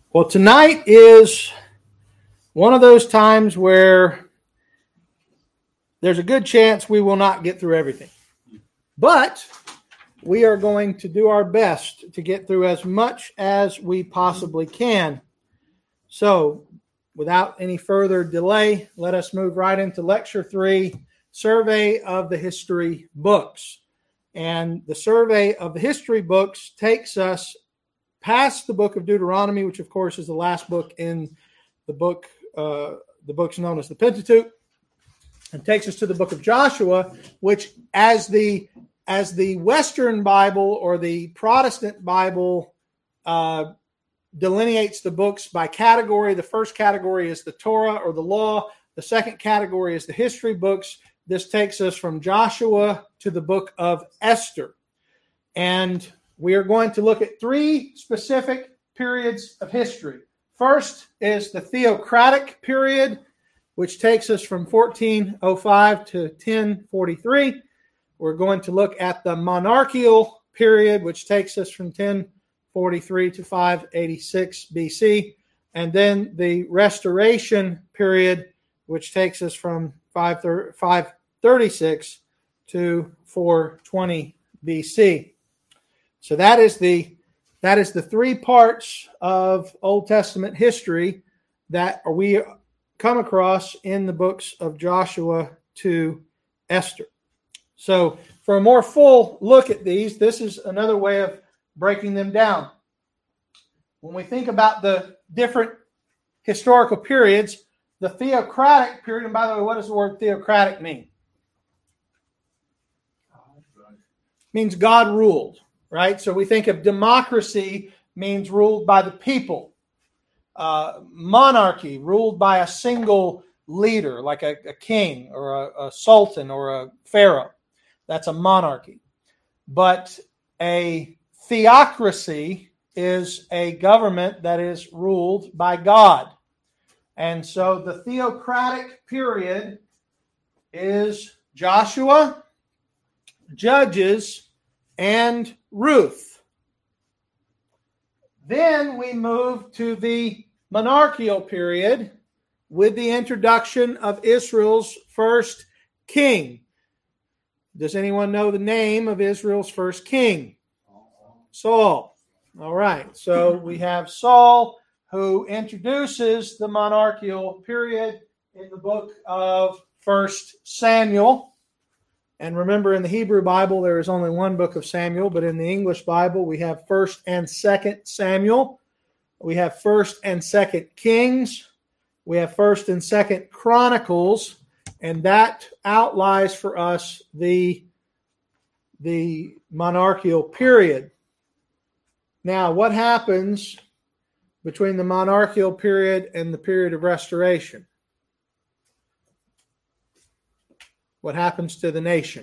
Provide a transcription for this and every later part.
Well, tonight is one of those times where there's a good chance we will not get through everything. But we are going to do our best to get through as much as we possibly can. So, without any further delay, let us move right into Lecture 3, Survey of the History Books. And the Survey of the History Books takes us past the book of Deuteronomy, which of course is the last book in the books known as the Pentateuch, and takes us to the book of Joshua, which as the Western Bible or the Protestant Bible delineates the books by category. The first category is the Torah or the law. The second category is the history books. This takes us from Joshua to the book of Esther. And we are going to look at three specific periods of history. First is the theocratic period, which takes us from 1405 to 1043. We're going to look at the monarchical period, which takes us from 1043 to 586 BC. And then the restoration period, which takes us from 536 to 420 BC. So that is the three parts of Old Testament history that we come across in the books of Joshua to Esther. So for a more full look at these, this is another way of breaking them down. When we think about the different historical periods, the theocratic period, and by the way, what does the word theocratic mean? It means God ruled. Right? So we think of democracy means ruled by the people. Monarchy, ruled by a single leader, like a king or a sultan or a pharaoh. That's a monarchy. But a theocracy is a government that is ruled by God. And so the theocratic period is Joshua, Judges, and Ruth. Then we move to the monarchical period with the introduction of Israel's first king. Does anyone know the name of Israel's first king? Saul. All right. So we have Saul, who introduces the monarchical period in the book of 1 Samuel. And remember, in the Hebrew Bible, there is only one book of Samuel, but in the English Bible, we have 1st and 2nd Samuel. We have 1st and 2nd Kings. We have 1st and 2nd Chronicles, and that outlines for us the monarchical period. Now, what happens between the monarchical period and the period of restoration? What happens to the nation?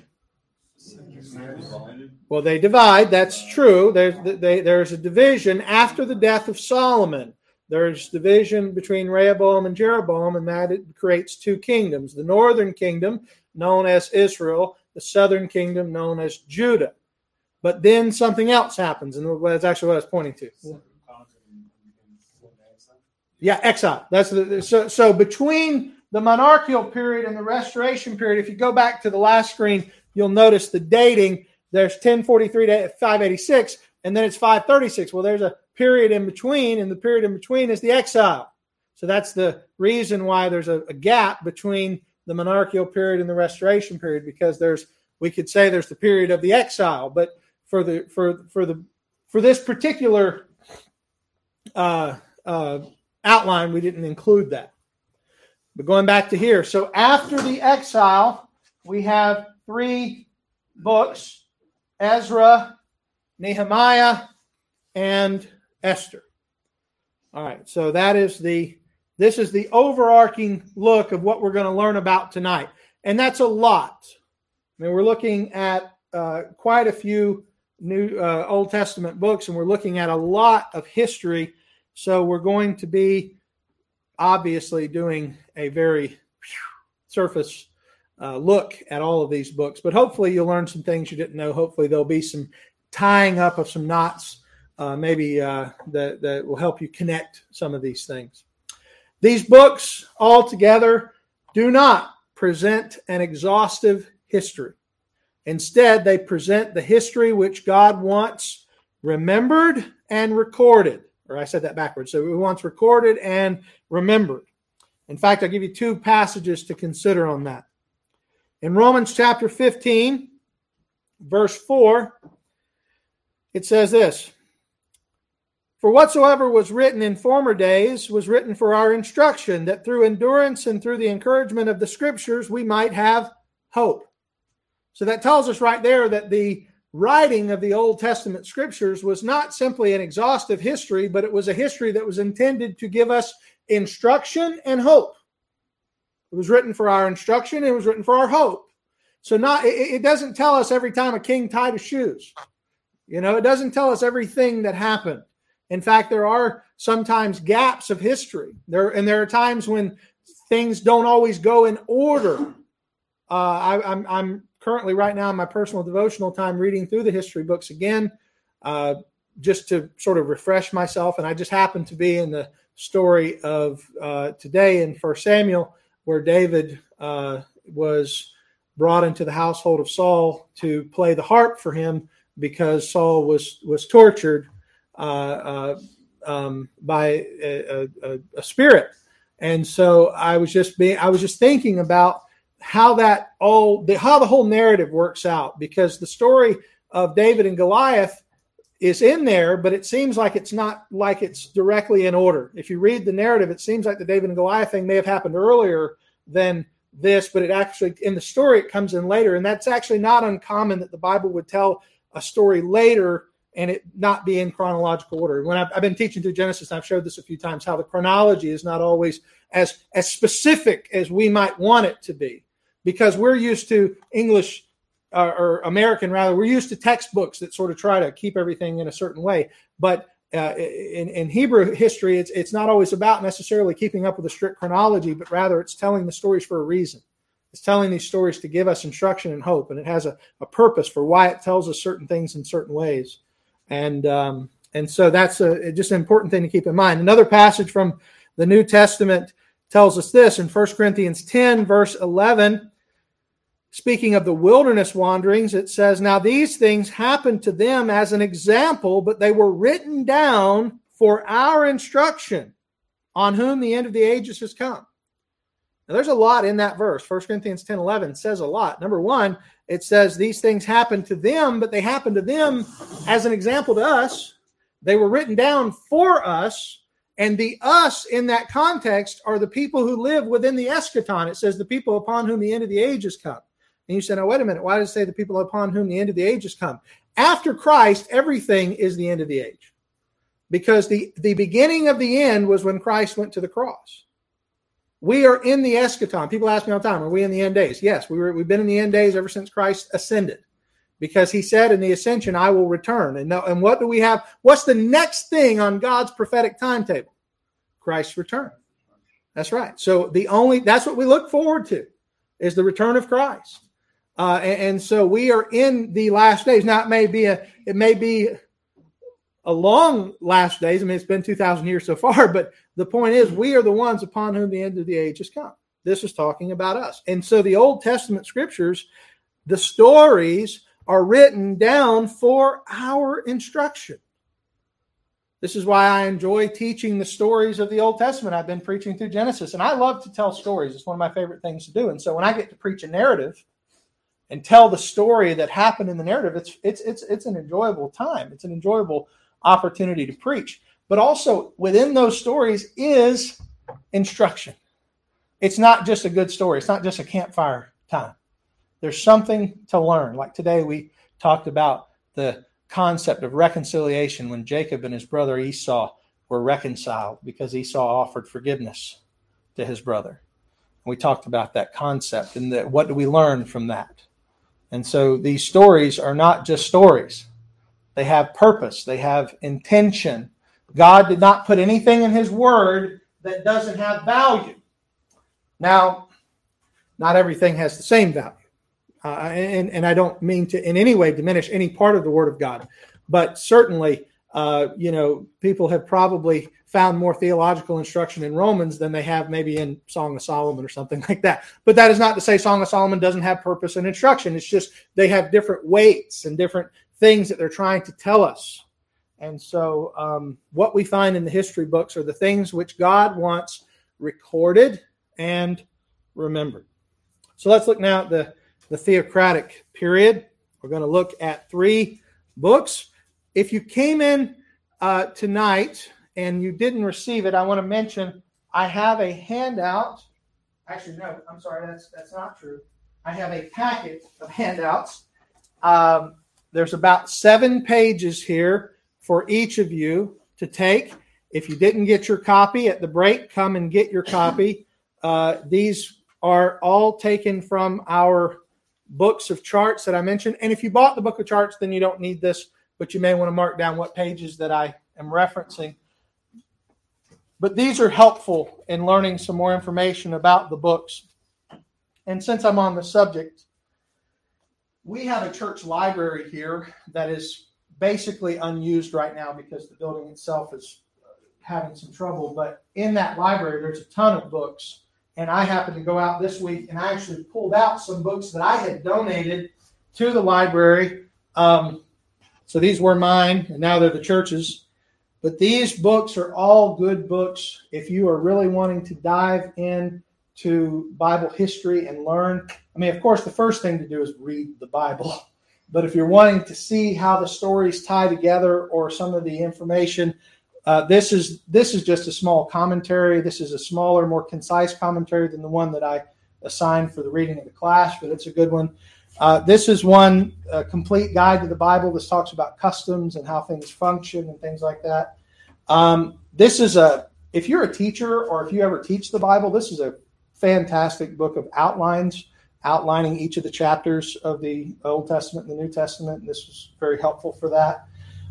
Well, they divide. That's true. There's a division after the death of Solomon. There's division between Rehoboam and Jeroboam, and that it creates two kingdoms. The northern kingdom, known as Israel, the southern kingdom, known as Judah. But then something else happens, and that's actually what I was pointing to. Yeah, exile. So between the monarchical period and the restoration period, if you go back to the last screen, you'll notice the dating. There's 1043 to 586, and then it's 536. Well, there's a period in between, and the period in between is the exile. So that's the reason why there's a gap between the monarchical period and the restoration period, because we could say there's the period of the exile, but for this particular outline, we didn't include that. But going back to here, so after the exile, we have three books: Ezra, Nehemiah, and Esther. All right, so this is the overarching look of what we're going to learn about tonight. And that's a lot. I mean, we're looking at quite a few new Old Testament books, and we're looking at a lot of history. So we're going to be obviously doing a very surface look at all of these books. But hopefully you'll learn some things you didn't know. Hopefully there'll be some tying up of some knots that will help you connect some of these things. These books altogether do not present an exhaustive history. Instead, they present the history which God wants remembered and recorded. Or I said that backwards. So He wants recorded and remembered. In fact, I'll give you two passages to consider on that. In Romans chapter 15, verse 4, it says this: "For whatsoever was written in former days was written for our instruction, that through endurance and through the encouragement of the Scriptures we might have hope." So that tells us right there that the writing of the Old Testament Scriptures was not simply an exhaustive history, but it was a history that was intended to give us instruction and hope. It was written for our instruction, and it was written for our hope. So it doesn't tell us every time a king tied his shoes. It doesn't tell us everything that happened. In fact, there are sometimes gaps of history. There are times when things don't always go in order. I'm currently right now in my personal devotional time reading through the history books again, just to sort of refresh myself. And I just happened to be in the story of today in 1 Samuel, where David was brought into the household of Saul to play the harp for him because Saul was tortured by a spirit. And so I was just thinking about how the whole narrative works out, because the story of David and Goliath is in there, but it seems like it's not like it's directly in order. If you read the narrative, it seems like the David and Goliath thing may have happened earlier than this, but it actually, in the story, it comes in later. And that's actually not uncommon that the Bible would tell a story later and it not be in chronological order. When I've been teaching through Genesis, and I've showed this a few times, how the chronology is not always as specific as we might want it to be, because we're used to English or American, rather, we're used to textbooks that sort of try to keep everything in a certain way. But in Hebrew history, it's not always about necessarily keeping up with a strict chronology, but rather it's telling the stories for a reason. It's telling these stories to give us instruction and hope, and it has a purpose for why it tells us certain things in certain ways. And so that's just an important thing to keep in mind. Another passage from the New Testament tells us this in 1 Corinthians 10, verse 11. Speaking of the wilderness wanderings, it says, "Now these things happened to them as an example, but they were written down for our instruction, on whom the end of the ages has come." Now there's a lot in that verse. 1 Corinthians 10:11 says a lot. Number one, it says these things happened to them, but they happened to them as an example to us. They were written down for us, and the us in that context are the people who live within the eschaton. It says the people upon whom the end of the age has come. And you say, now, wait a minute, why does it say the people upon whom the end of the age has come? After Christ, everything is the end of the age. Because the beginning of the end was when Christ went to the cross. We are in the eschaton. People ask me all the time, are we in the end days? Yes, we've been in the end days ever since Christ ascended. Because he said in the ascension, I will return. And what do we have? What's the next thing on God's prophetic timetable? Christ's return. That's right. So that's what we look forward to, is the return of Christ. And so we are in the last days. Now it may be a long last days. I mean, it's been 2,000 years so far, but the point is we are the ones upon whom the end of the age has come. This is talking about us. And so the Old Testament scriptures, the stories are written down for our instruction. This is why I enjoy teaching the stories of the Old Testament. I've been preaching through Genesis, and I love to tell stories. It's one of my favorite things to do. And so when I get to preach a narrative and tell the story that happened in the narrative, it's an enjoyable time. It's an enjoyable opportunity to preach. But also within those stories is instruction. It's not just a good story. It's not just a campfire time. There's something to learn. Like today we talked about the concept of reconciliation when Jacob and his brother Esau were reconciled because Esau offered forgiveness to his brother. We talked about that concept and what do we learn from that? And so these stories are not just stories. They have purpose. They have intention. God did not put anything in his word that doesn't have value. Now, not everything has the same value. And I don't mean to in any way diminish any part of the word of God. But certainly People have probably found more theological instruction in Romans than they have maybe in Song of Solomon or something like that. But that is not to say Song of Solomon doesn't have purpose and instruction. It's just they have different weights and different things that they're trying to tell us. And so what we find in the history books are the things which God wants recorded and remembered. So let's look now at the theocratic period. We're going to look at 3 books. If you came in tonight and you didn't receive it, I want to mention I have a handout. Actually, no, I'm sorry, that's not true. I have a packet of handouts. There's about 7 pages here for each of you to take. If you didn't get your copy at the break, come and get your copy. These are all taken from our books of charts that I mentioned. And if you bought the book of charts, then you don't need this, but you may want to mark down what pages that I am referencing. But these are helpful in learning some more information about the books. And since I'm on the subject, we have a church library here that is basically unused right now because the building itself is having some trouble. But in that library, there's a ton of books. And I happened to go out this week and I actually pulled out some books that I had donated to the library. So these were mine, and now they're the church's. But these books are all good books if you are really wanting to dive into Bible history and learn. I mean, of course, the first thing to do is read the Bible. But if you're wanting to see how the stories tie together or some of the information, this is just a small commentary. This is a smaller, more concise commentary than the one that I assigned for the reading of the class, but it's a good one. This is one complete guide to the Bible. This talks about customs and how things function and things like that. This is if you're a teacher or if you ever teach the Bible, this is a fantastic book of outlines, outlining each of the chapters of the Old Testament and the New Testament. And this was very helpful for that.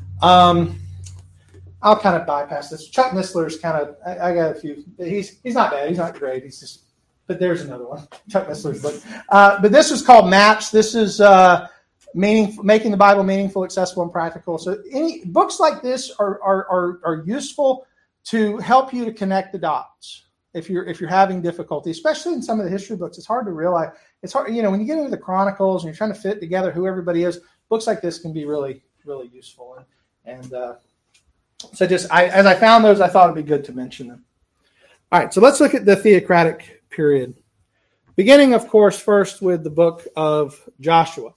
I'll kind of bypass this. Chuck Missler's kind of, I got a few. He's not bad. He's not great. He's just, but there's another one. Chuck Missler's book. But this is called Maps. This is making the Bible meaningful, accessible, and practical. So any books like this are useful to help you to connect the dots if you're having difficulty, especially in some of the history books. It's hard to realize. It's hard, when you get into the Chronicles and you're trying to fit together who everybody is. Books like this can be really, really useful. So just as I found those, I thought it'd be good to mention them. All right, so let's look at the theocratic period. Beginning, of course, first with the book of Joshua.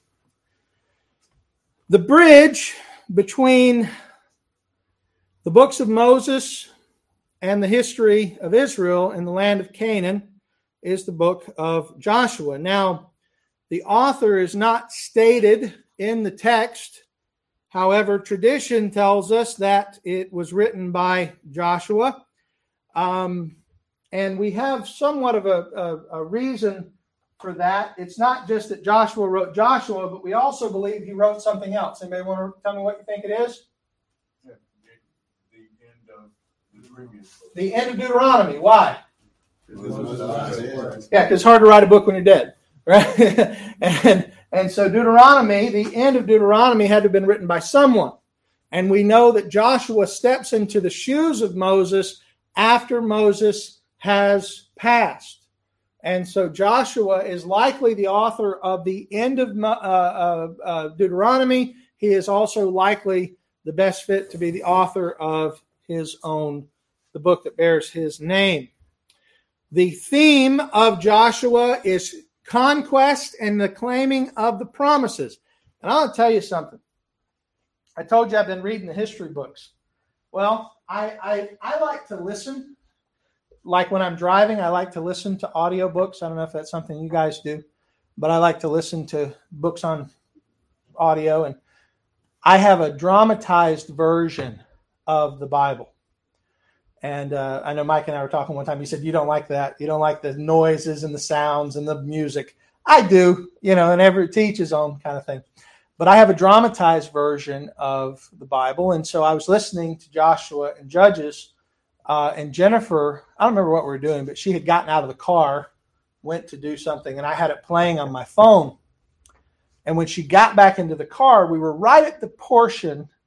The bridge between the books of Moses and the history of Israel in the land of Canaan is the book of Joshua. Now, the author is not stated in the text. However, tradition tells us that it was written by Joshua. And we have somewhat of a reason for that. It's not just that Joshua wrote Joshua, but we also believe he wrote something else. Anybody want to tell me what you think it is? Yeah, the end of the previous book. The end of Deuteronomy. Why? Yeah, because it's hard to write a book when you're dead, right? And so Deuteronomy, the end of Deuteronomy had to have been written by someone. And we know that Joshua steps into the shoes of Moses after Moses has passed. And so Joshua is likely the author of the end of Deuteronomy. He is also likely the best fit to be the author of the book that bears his name. The theme of Joshua is conquest and the claiming of the promises. And I'll tell you something. I told you I've been reading the history books. Well, I like to listen. Like when I'm driving, I like to listen to audiobooks. I don't know if that's something you guys do, but I like to listen to books on audio. And I have a dramatized version of the Bible. And I know Mike and I were talking one time. He said, you don't like that. You don't like the noises and the sounds and the music. I do, and every teach his own kind of thing. But I have a dramatized version of the Bible. And so I was listening to Joshua and Judges, and Jennifer, I don't remember what we were doing, but she had gotten out of the car, went to do something, and I had it playing on my phone. And when she got back into the car, we were right at the portion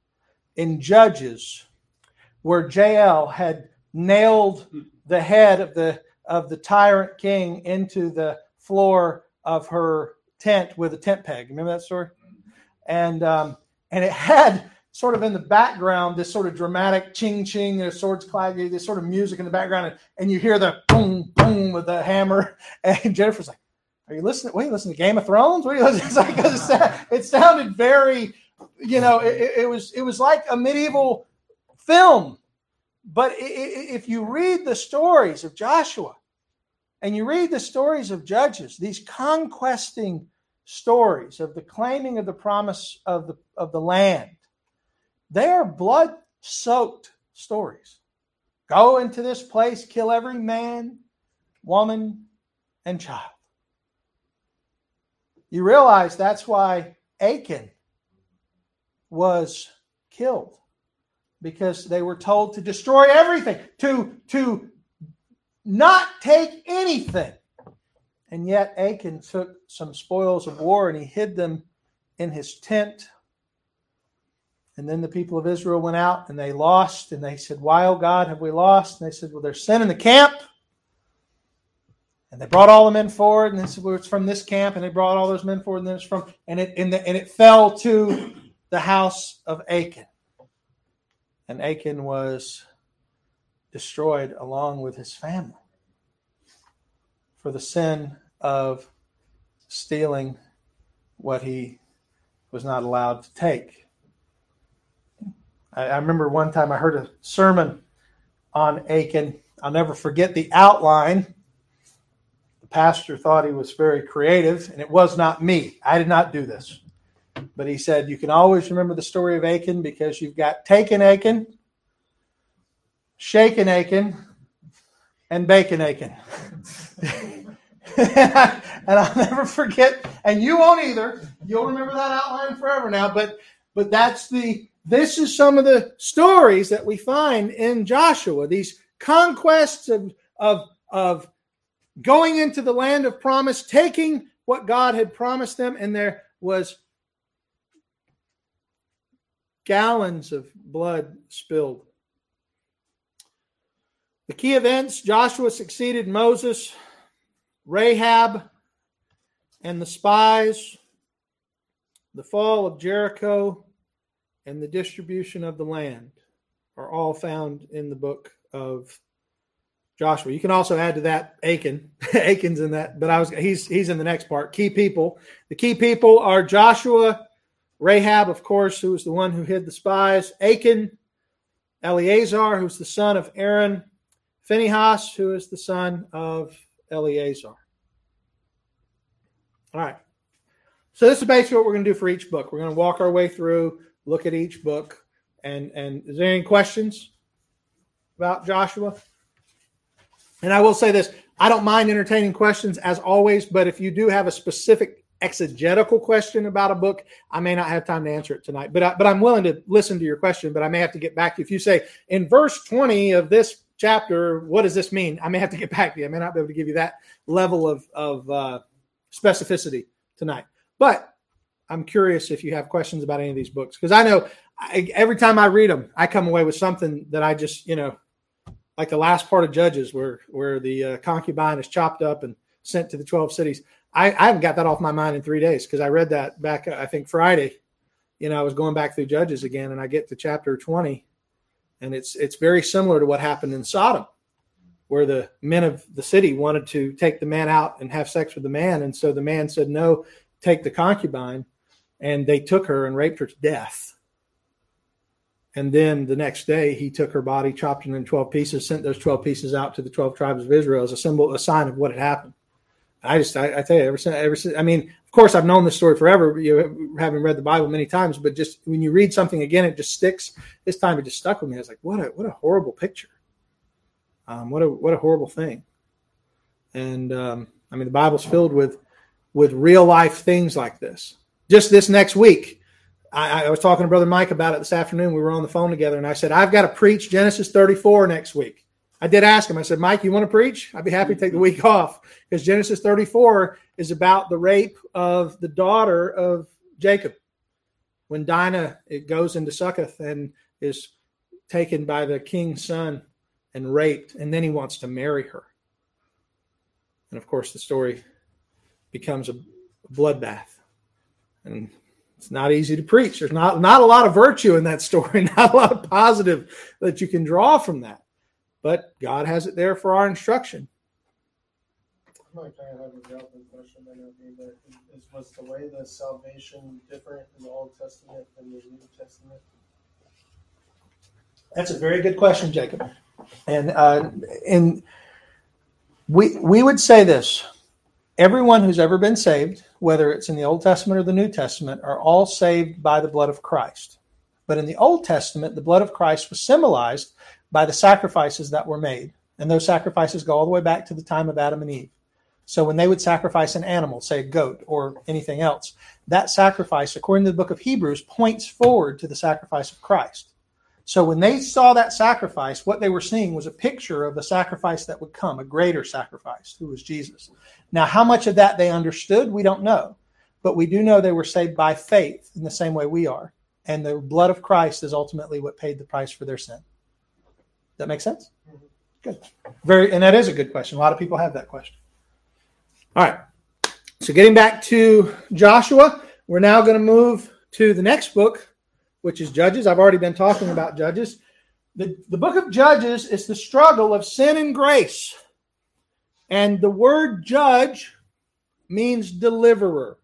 in Judges where Jael had nailed the head of the tyrant king into the floor of her tent with a tent peg. Remember that story? And it had sort of in the background this sort of dramatic ching ching, there's swords clanging, this sort of music in the background, and you hear the boom boom with the hammer. And Jennifer's like, "Are you listening? What are you listening to Game of Thrones? What are you listening?" It's like, 'cause it sounded very, it was like a medieval film. But if you read the stories of Joshua and you read the stories of Judges, these conquesting stories of the claiming of the promise of the land, they are blood-soaked stories. Go into this place, kill every man, woman, and child. You realize that's why Achan was killed, because they were told to destroy everything, to not take anything. And yet Achan took some spoils of war and he hid them in his tent. And then the people of Israel went out and they lost. And they said, "Why, oh God, have we lost?" And they said, "Well, there's sin in the camp." And they brought all the men forward. And they said, "Well, it's from this camp." And they brought all those men forward. And then it's from, and it fell to the house of Achan. And Achan was destroyed along with his family for the sin of stealing what he was not allowed to take. I remember one time I heard a sermon on Achan. I'll never forget the outline. The pastor thought he was very creative, and it was not me. I did not do this. But he said, you can always remember the story of Achan because you've got taken Achan, shaken Achan, and bacon Achan. And I'll never forget, and you won't either. You'll remember that outline forever now. But this is some of the stories that we find in Joshua. These conquests of going into the land of promise, taking what God had promised them, and there was gallons of blood spilled. The key events: Joshua succeeded Moses, Rahab and the spies, the fall of Jericho, and the distribution of the land are all found in the book of Joshua. You can also add to that Achan. Achan's in that, but he's in the next part. Key people. The key people are Joshua, Rahab, of course, who was the one who hid the spies, Achan, Eleazar, who's the son of Aaron, Phinehas, who is the son of Eleazar. All right. So this is basically what we're going to do for each book. We're going to walk our way through, look at each book. And is there any questions about Joshua? And I will say this, I don't mind entertaining questions as always, but if you do have a specific exegetical question about a book, I may not have time to answer it tonight. But I'm willing to listen to your question, but I may have to get back to you. If you say, in verse 20 of this chapter, what does this mean? I may have to get back to you. I may not be able to give you that level of specificity tonight. But I'm curious if you have questions about any of these books, because I know every time I read them, I come away with something that I just, like the last part of Judges where the concubine is chopped up and sent to the 12 cities. I haven't got that off my mind in 3 days, because I read that back, I think Friday. I was going back through Judges again, and I get to chapter 20, and it's very similar to what happened in Sodom, where the men of the city wanted to take the man out and have sex with the man. And so the man said, no, take the concubine. And they took her and raped her to death. And then the next day he took her body, chopped it in 12 pieces, sent those 12 pieces out to the 12 tribes of Israel as a sign of what had happened. I tell you, ever since, I mean, of course I've known this story forever, having read the Bible many times, but just when you read something again, it just sticks. This time it just stuck with me. I was like, what a horrible picture. What a horrible thing. And the Bible's filled with real life things like this. Just this next week, I was talking to Brother Mike about it this afternoon. We were on the phone together, and I said, I've got to preach Genesis 34 next week. I did ask him. I said, Mike, you want to preach? I'd be happy to take the week off, because Genesis 34 is about the rape of the daughter of Jacob. When Dinah goes into Succoth and is taken by the king's son and raped, and then he wants to marry her. And of course, the story becomes a bloodbath. And it's not easy to preach. There's not a lot of virtue in that story, not a lot of positive that you can draw from that. But God has it there for our instruction. I might kind of have a relevant question, but was the way the salvation different in the Old Testament than the New Testament? That's a very good question, Jacob. And we would say this. Everyone who's ever been saved, whether it's in the Old Testament or the New Testament, are all saved by the blood of Christ. But in the Old Testament, the blood of Christ was symbolized by the sacrifices that were made. And those sacrifices go all the way back to the time of Adam and Eve. So when they would sacrifice an animal, say a goat or anything else, that sacrifice, according to the book of Hebrews, points forward to the sacrifice of Christ. So when they saw that sacrifice, what they were seeing was a picture of the sacrifice that would come, a greater sacrifice, who was Jesus. Now, how much of that they understood, we don't know. But we do know they were saved by faith in the same way we are. And the blood of Christ is ultimately what paid the price for their sin. Does that make sense? Good. And that is a good question. A lot of people have that question. All right. So getting back to Joshua, we're now going to move to the next book, which is Judges. I've already been talking about Judges. The book of Judges is the struggle of sin and grace. And the word judge means deliverer.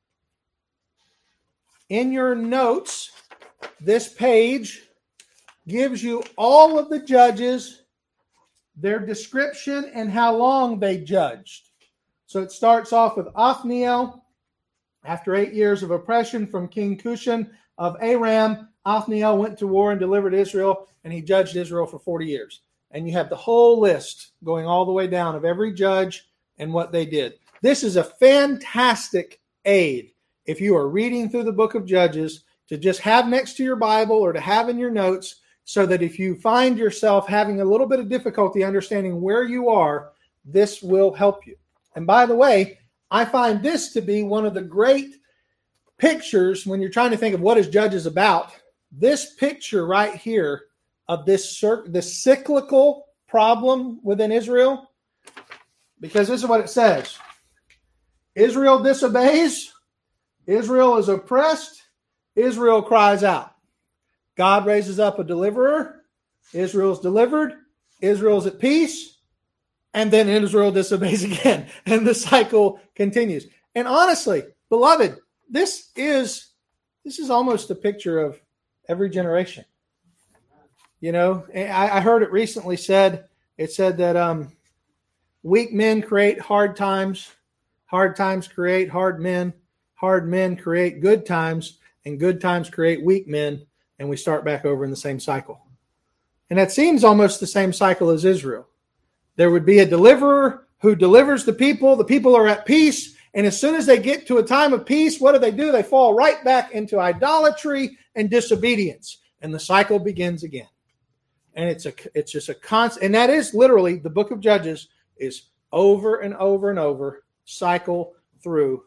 In your notes, this page gives you all of the judges, their description, and how long they judged. So it starts off with Othniel. After 8 years of oppression from King Cushan of Aram, Othniel went to war and delivered Israel, and he judged Israel for 40 years. And you have the whole list going all the way down of every judge and what they did. This is a fantastic aid if you are reading through the book of Judges to just have next to your Bible or to have in your notes, so that if you find yourself having a little bit of difficulty understanding where you are, this will help you. And by the way, I find this to be one of the great pictures when you're trying to think of what is Judges about. This picture right here of this cyclical problem within Israel, because this is what it says. Israel disobeys. Israel is oppressed. Israel cries out. God raises up a deliverer. Israel's delivered. Israel's at peace. And then Israel disobeys again. And the cycle continues. And honestly, beloved, this is almost a picture of every generation. You know, I heard it recently said that weak men create hard times create hard men create good times, and good times create weak men, and we start back over in the same cycle. And that seems almost the same cycle as Israel. There would be a deliverer who delivers the people are at peace, and as soon as they get to a time of peace, what do? They fall right back into idolatry and disobedience, and the cycle begins again. And it's just a constant, and that is literally the book of Judges is over and over and over, cycle through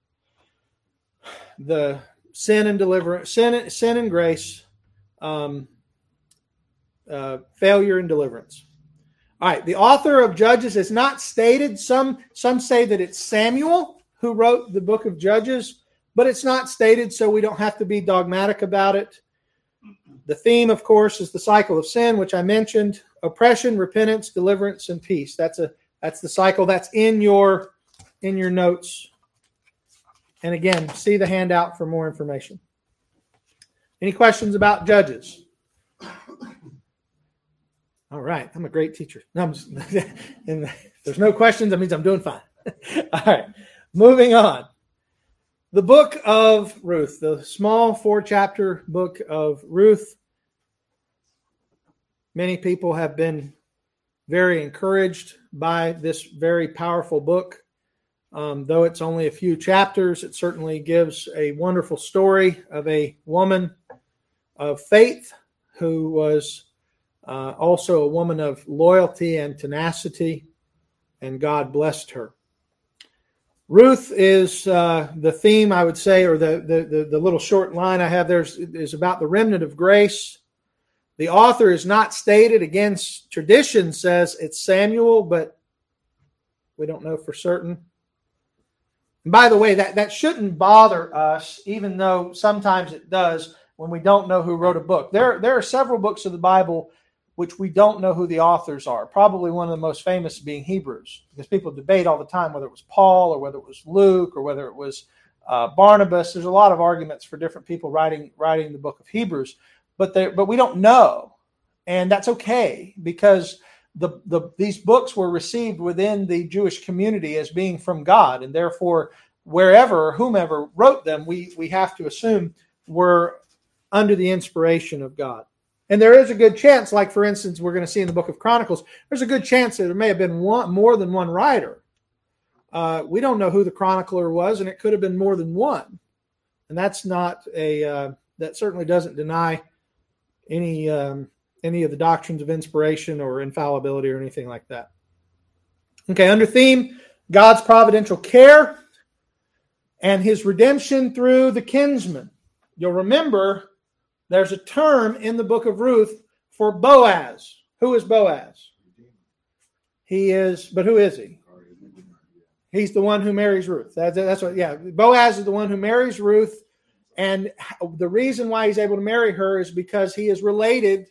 the sin and deliverance, sin and grace, failure and deliverance. All right, the author of Judges is not stated. Some say that it's Samuel who wrote the book of Judges, but it's not stated, so we don't have to be dogmatic about it. The theme, of course, is the cycle of sin, which I mentioned: oppression, repentance, deliverance, and peace. That's the cycle that's in your notes. And again, see the handout for more information. Any questions about Judges? All right, I'm a great teacher. No, and there's no questions. That means I'm doing fine. All right, moving on. The book of Ruth, the small 4-chapter book of Ruth. Many people have been very encouraged by this very powerful book. Though it's only a few chapters, it certainly gives a wonderful story of a woman of faith who was also a woman of loyalty and tenacity, and God blessed her. Ruth is the theme, I would say, or the little short line I have there is about the remnant of grace. The author is not stated. Again, tradition says it's Samuel, but we don't know for certain. And by the way, that shouldn't bother us, even though sometimes it does when we don't know who wrote a book. There are several books of the Bible which we don't know who the authors are. Probably one of the most famous being Hebrews, because people debate all the time whether it was Paul or whether it was Luke or whether it was Barnabas. There's a lot of arguments for different people writing the book of Hebrews, but we don't know, and that's okay, because these books were received within the Jewish community as being from God, and therefore wherever or whomever wrote them, we have to assume were under the inspiration of God. And there is a good chance, like for instance, we're going to see in the book of Chronicles, there's a good chance that there may have been more than one writer. We don't know who the chronicler was, and it could have been more than one. And that's not that certainly doesn't deny any of the doctrines of inspiration or infallibility or anything like that. Okay, under theme, God's providential care and his redemption through the kinsman. You'll remember there's a term in the book of Ruth for Boaz. Who is Boaz? But who is he? He's the one who marries Ruth. That's what. Yeah, Boaz is the one who marries Ruth, and the reason why he's able to marry her is because he is related.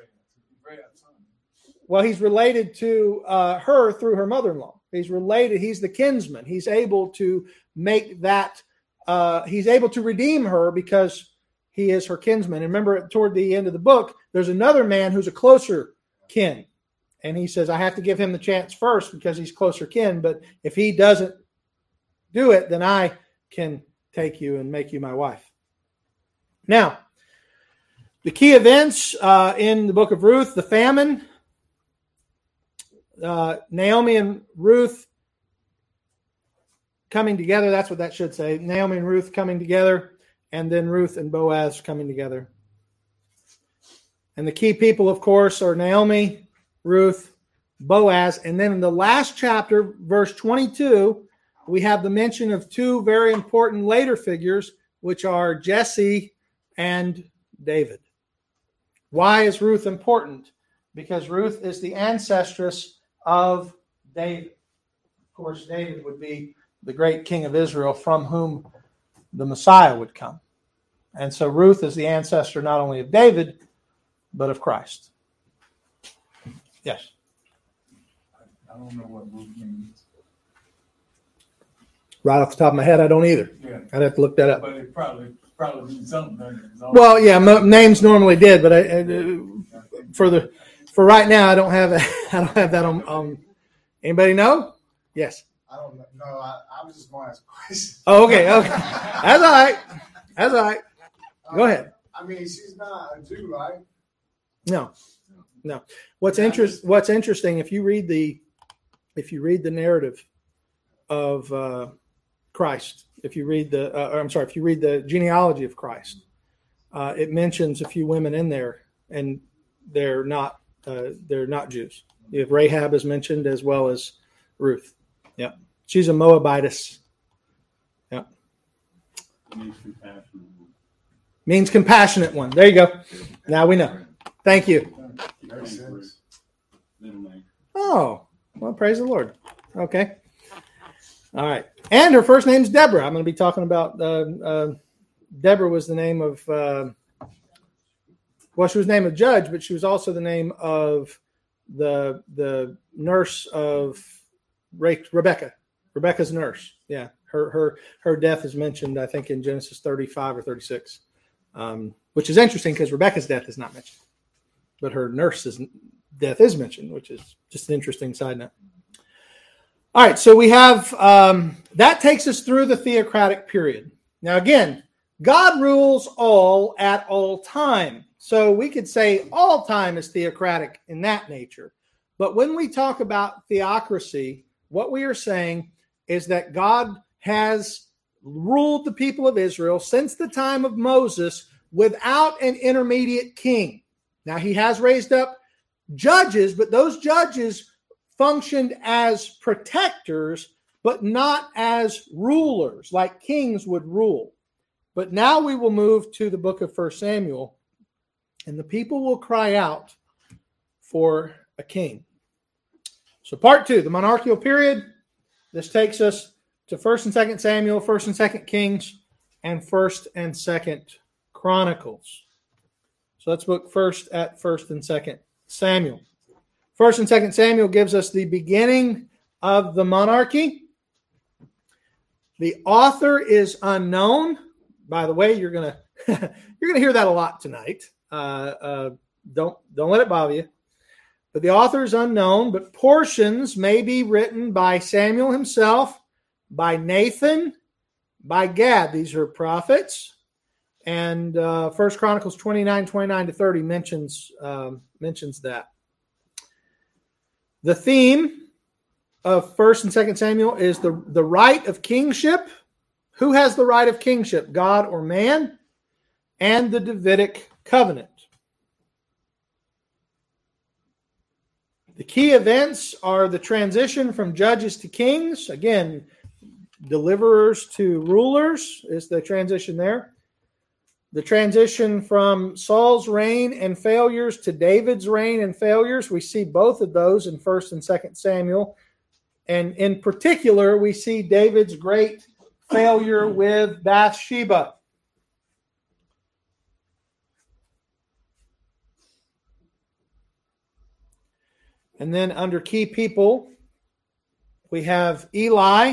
Well, he's related to her through her mother-in-law. He's related. He's the kinsman. He's able to make that. He's able to redeem her because he is her kinsman. And remember, toward the end of the book, there's another man who's a closer kin. And he says, I have to give him the chance first because he's closer kin. But if he doesn't do it, then I can take you and make you my wife. Now, the key events in the book of Ruth, the famine, Naomi and Ruth coming together. That's what that should say. Naomi and Ruth coming together. And then Ruth and Boaz coming together. And the key people, of course, are Naomi, Ruth, Boaz. And then in the last chapter, verse 22, we have the mention of two very important later figures, which are Jesse and David. Why is Ruth important? Because Ruth is the ancestress of David. Of course, David would be the great king of Israel from whom the Messiah would come. And so Ruth is the ancestor not only of David, but of Christ. Yes? I don't know what Ruth means. Right off the top of my head, I don't either. Yeah. I'd have to look that up. But it probably means something. Well, yeah, names normally did, but for right now, I don't have that on. Anybody know? Yes. I don't know. No, I was just going to ask a question. Oh, okay. That's all right. Go ahead. I mean, she's not a Jew, right? No. What's interesting, if you read the narrative of Christ, if you read the genealogy of Christ, it mentions a few women in there, and they're not Jews. You have Rahab is mentioned as well as Ruth. Yeah, she's a Moabitess. Yeah, means compassionate one. There you go. Now we know. Thank you. Oh, well, praise the Lord. Okay. All right. And her first name's Deborah. I'm going to be talking about Deborah was the name of, she was named a judge, but she was also the name of the nurse of Rebecca. Rebecca's nurse. Yeah. Her death is mentioned, I think, in Genesis 35 or 36, which is interesting because Rebecca's death is not mentioned, but her nurse's death is mentioned, which is just an interesting side note. All right, so we have, that takes us through the theocratic period. Now, again, God rules all at all time. So we could say all time is theocratic in that nature. But when we talk about theocracy, what we are saying is that God has ruled the people of Israel since the time of Moses without an intermediate king. Now, he has raised up judges, but those judges functioned as protectors, but not as rulers, like kings would rule. But now we will move to the book of 1 Samuel. and the people will cry out for a king. So part 2, the monarchical period. This takes us to 1st and 2nd Samuel, 1st and 2nd Kings, and 1st and 2nd Chronicles. So let's look first at 1st and 2nd Samuel. 1st and 2nd Samuel gives us the beginning of the monarchy. The author is unknown. By the way, you're gonna hear that a lot tonight. Don't let it bother you. But the author is unknown, but portions may be written by Samuel himself, by Nathan, by Gad. These are prophets. And 1 Chronicles 29 to 30 mentions that. The theme of 1st and 2nd Samuel is the right of kingship. Who has the right of kingship, God or man? And the Davidic covenant. The key events are the transition from judges to kings. Again, deliverers to rulers is the transition there. The transition from Saul's reign and failures to David's reign and failures. We see both of those in 1st and 2nd Samuel. And in particular, we see David's great failure with Bathsheba. And then under key people, we have Eli.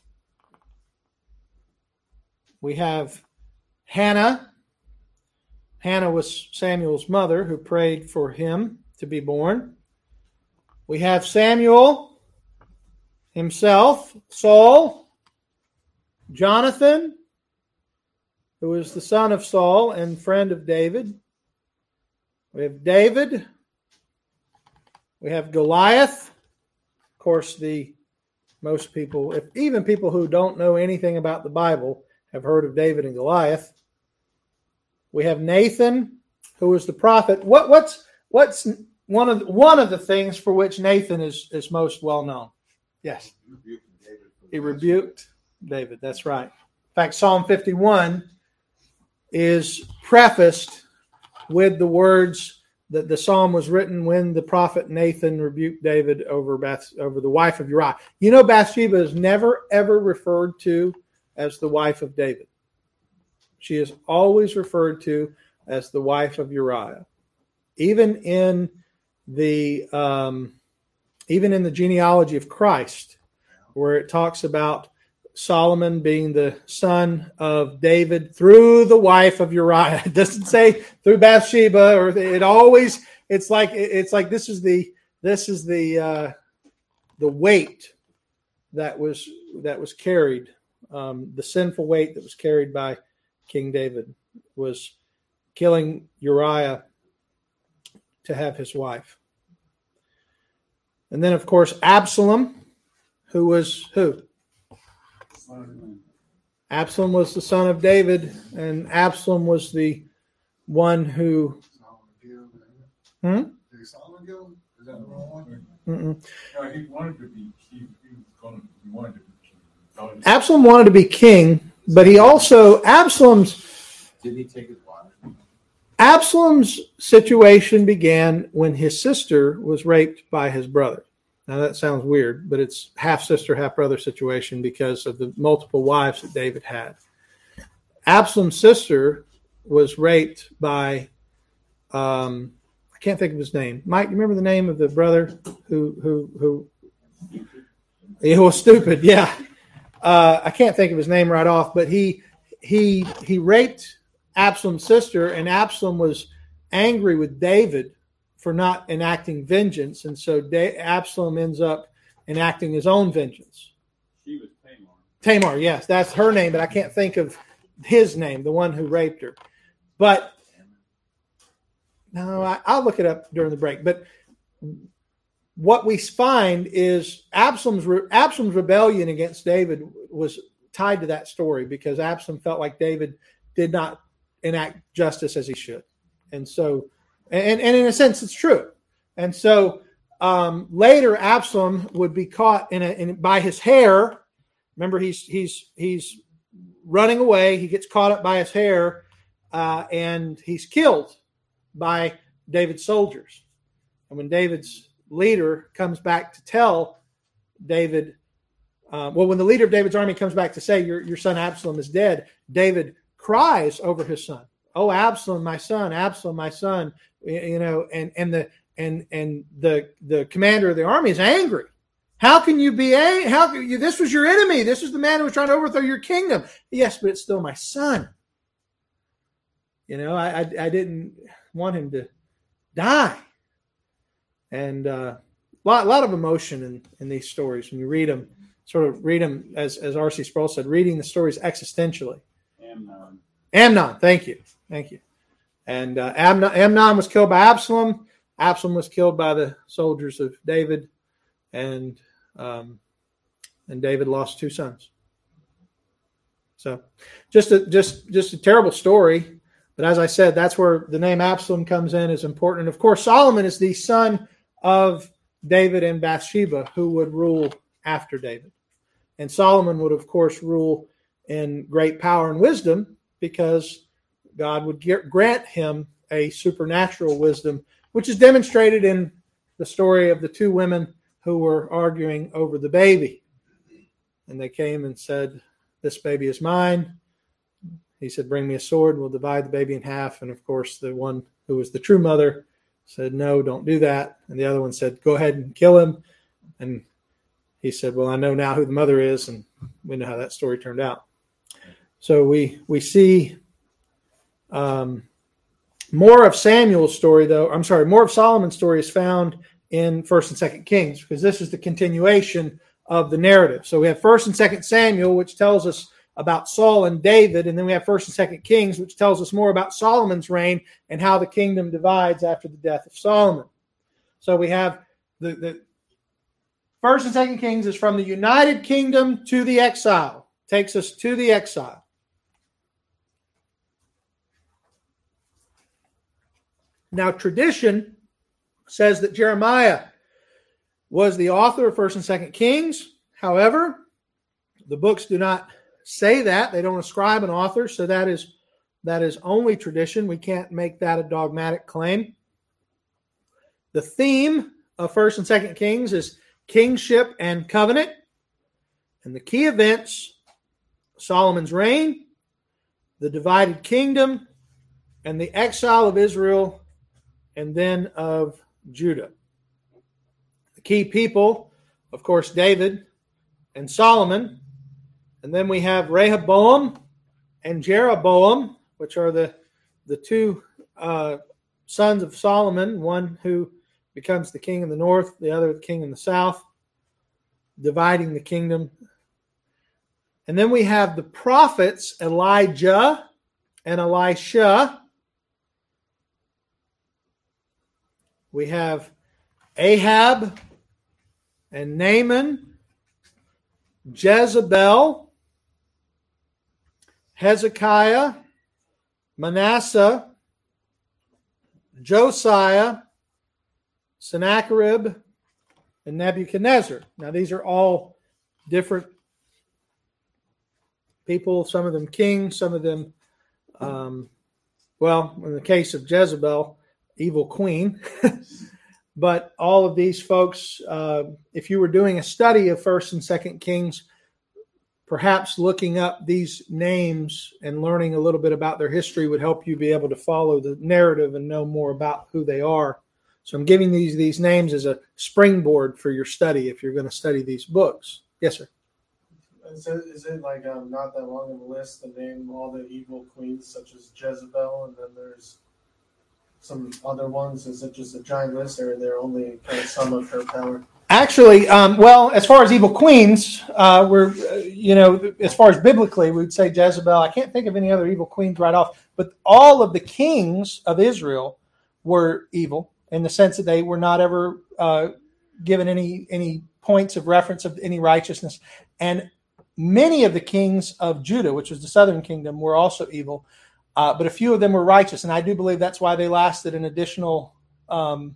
We have Hannah. Hannah was Samuel's mother who prayed for him to be born. We have Samuel himself, Saul, Jonathan, who was the son of Saul and friend of David. We have David. We have Goliath. Of course, most people, even people who don't know anything about the Bible, have heard of David and Goliath. We have Nathan, who was the prophet. What's one of the things for which Nathan is most well known? Yes, he rebuked David. That's right. In fact, Psalm 51 is prefaced with the words that the psalm was written when the prophet Nathan rebuked David over the wife of Uriah. You know, Bathsheba is never, ever referred to as the wife of David. She is always referred to as the wife of Uriah. Even in the genealogy of Christ, where it talks about Solomon being the son of David through the wife of Uriah. It doesn't say through Bathsheba, or it's like this is the weight that was carried, the sinful weight that was carried by King David was killing Uriah to have his wife. And then, of course, Absalom, who was who? Absalom was the son of David, and Absalom was the one who. Did Solomon kill him? Is that the wrong one? No, he wanted to be. He wanted to be king. Absalom wanted to be king, but he also Did he take his wife? Absalom's situation began when his sister was raped by his brother. Now that sounds weird, but it's half sister, half brother situation because of the multiple wives that David had. Absalom's sister was raped by, I can't think of his name. Mike, you remember the name of the brother who he was stupid? Yeah, I can't think of his name right off, but he raped Absalom's sister, and Absalom was angry with David for not enacting vengeance, and so Absalom ends up enacting his own vengeance. She was Tamar. Tamar, yes, that's her name, but I can't think of his name, the one who raped her. But no, I'll look it up during the break. But what we find is Absalom's rebellion against David was tied to that story because Absalom felt like David did not enact justice as he should, and so. And in a sense, it's true. And so later, Absalom would be caught by his hair. Remember, he's running away. He gets caught up by his hair, and he's killed by David's soldiers. And when David's leader comes back to tell David, when the leader of David's army comes back to say, your son Absalom is dead, David cries over his son. Oh, Absalom, my son, Absalom, my son. And the commander of the army is angry. How can you be angry? This was your enemy. This was the man who was trying to overthrow your kingdom. Yes, but it's still my son. I didn't want him to die. And a lot of emotion in these stories when you read them. Sort of read them, as R.C. Sproul said, reading the stories existentially. Amnon, thank you. And Amnon was killed by Absalom. Absalom was killed by the soldiers of David, and David lost 2 sons. So, just a terrible story. But as I said, that's where the name Absalom comes in, is important. And of course, Solomon is the son of David and Bathsheba, who would rule after David. And Solomon would, of course, rule in great power and wisdom, because God would grant him a supernatural wisdom, which is demonstrated in the story of the 2 women who were arguing over the baby. And they came and said, "This baby is mine." He said, "Bring me a sword, we'll divide the baby in half." And of course, the one who was the true mother said, "No, don't do that." And the other one said, "Go ahead and kill him." And he said, "Well, I know now who the mother is," and we know how that story turned out. So we see more of Samuel's story, more of Solomon's story is found in 1st and 2nd Kings, because this is the continuation of the narrative. So we have 1st and 2nd Samuel, which tells us about Saul and David, and then we have 1st and 2nd Kings, which tells us more about Solomon's reign and how the kingdom divides after the death of Solomon. So we have the 1st and 2nd Kings is from the United Kingdom to the exile. Takes us to the exile. Now, tradition says that Jeremiah was the author of 1st and 2nd Kings. However, the books do not say that. They don't ascribe an author, so that is only tradition. We can't make that a dogmatic claim. The theme of 1st and 2nd Kings is kingship and covenant. And the key events: Solomon's reign, the divided kingdom, and the exile of Israel, and then of Judah. The key people, of course, David and Solomon. And then we have Rehoboam and Jeroboam, which are the 2 sons of Solomon, one who becomes the king in the north, the other the king in the south, dividing the kingdom. And then we have the prophets Elijah and Elisha. We have Ahab and Naaman, Jezebel, Hezekiah, Manasseh, Josiah, Sennacherib, and Nebuchadnezzar. Now, these are all different people, some of them kings, some of them, in the case of Jezebel, evil queen. But all of these folks, if you were doing a study of 1st and 2nd Kings, perhaps looking up these names and learning a little bit about their history would help you be able to follow the narrative and know more about who they are. So I'm giving these names as a springboard for your study if you're going to study these books. Yes, sir. Is it like not that long of a list to name all the evil queens, such as Jezebel, and then there's some other ones? Is it just a giant list, or are there only kind of some of her power? Actually, as far as evil queens, as far as biblically, we'd say Jezebel. I can't think of any other evil queens right off, but all of the kings of Israel were evil in the sense that they were not ever given any points of reference of any righteousness. And many of the kings of Judah, which was the southern kingdom, were also evil. But a few of them were righteous, and I do believe that's why they lasted an additional, about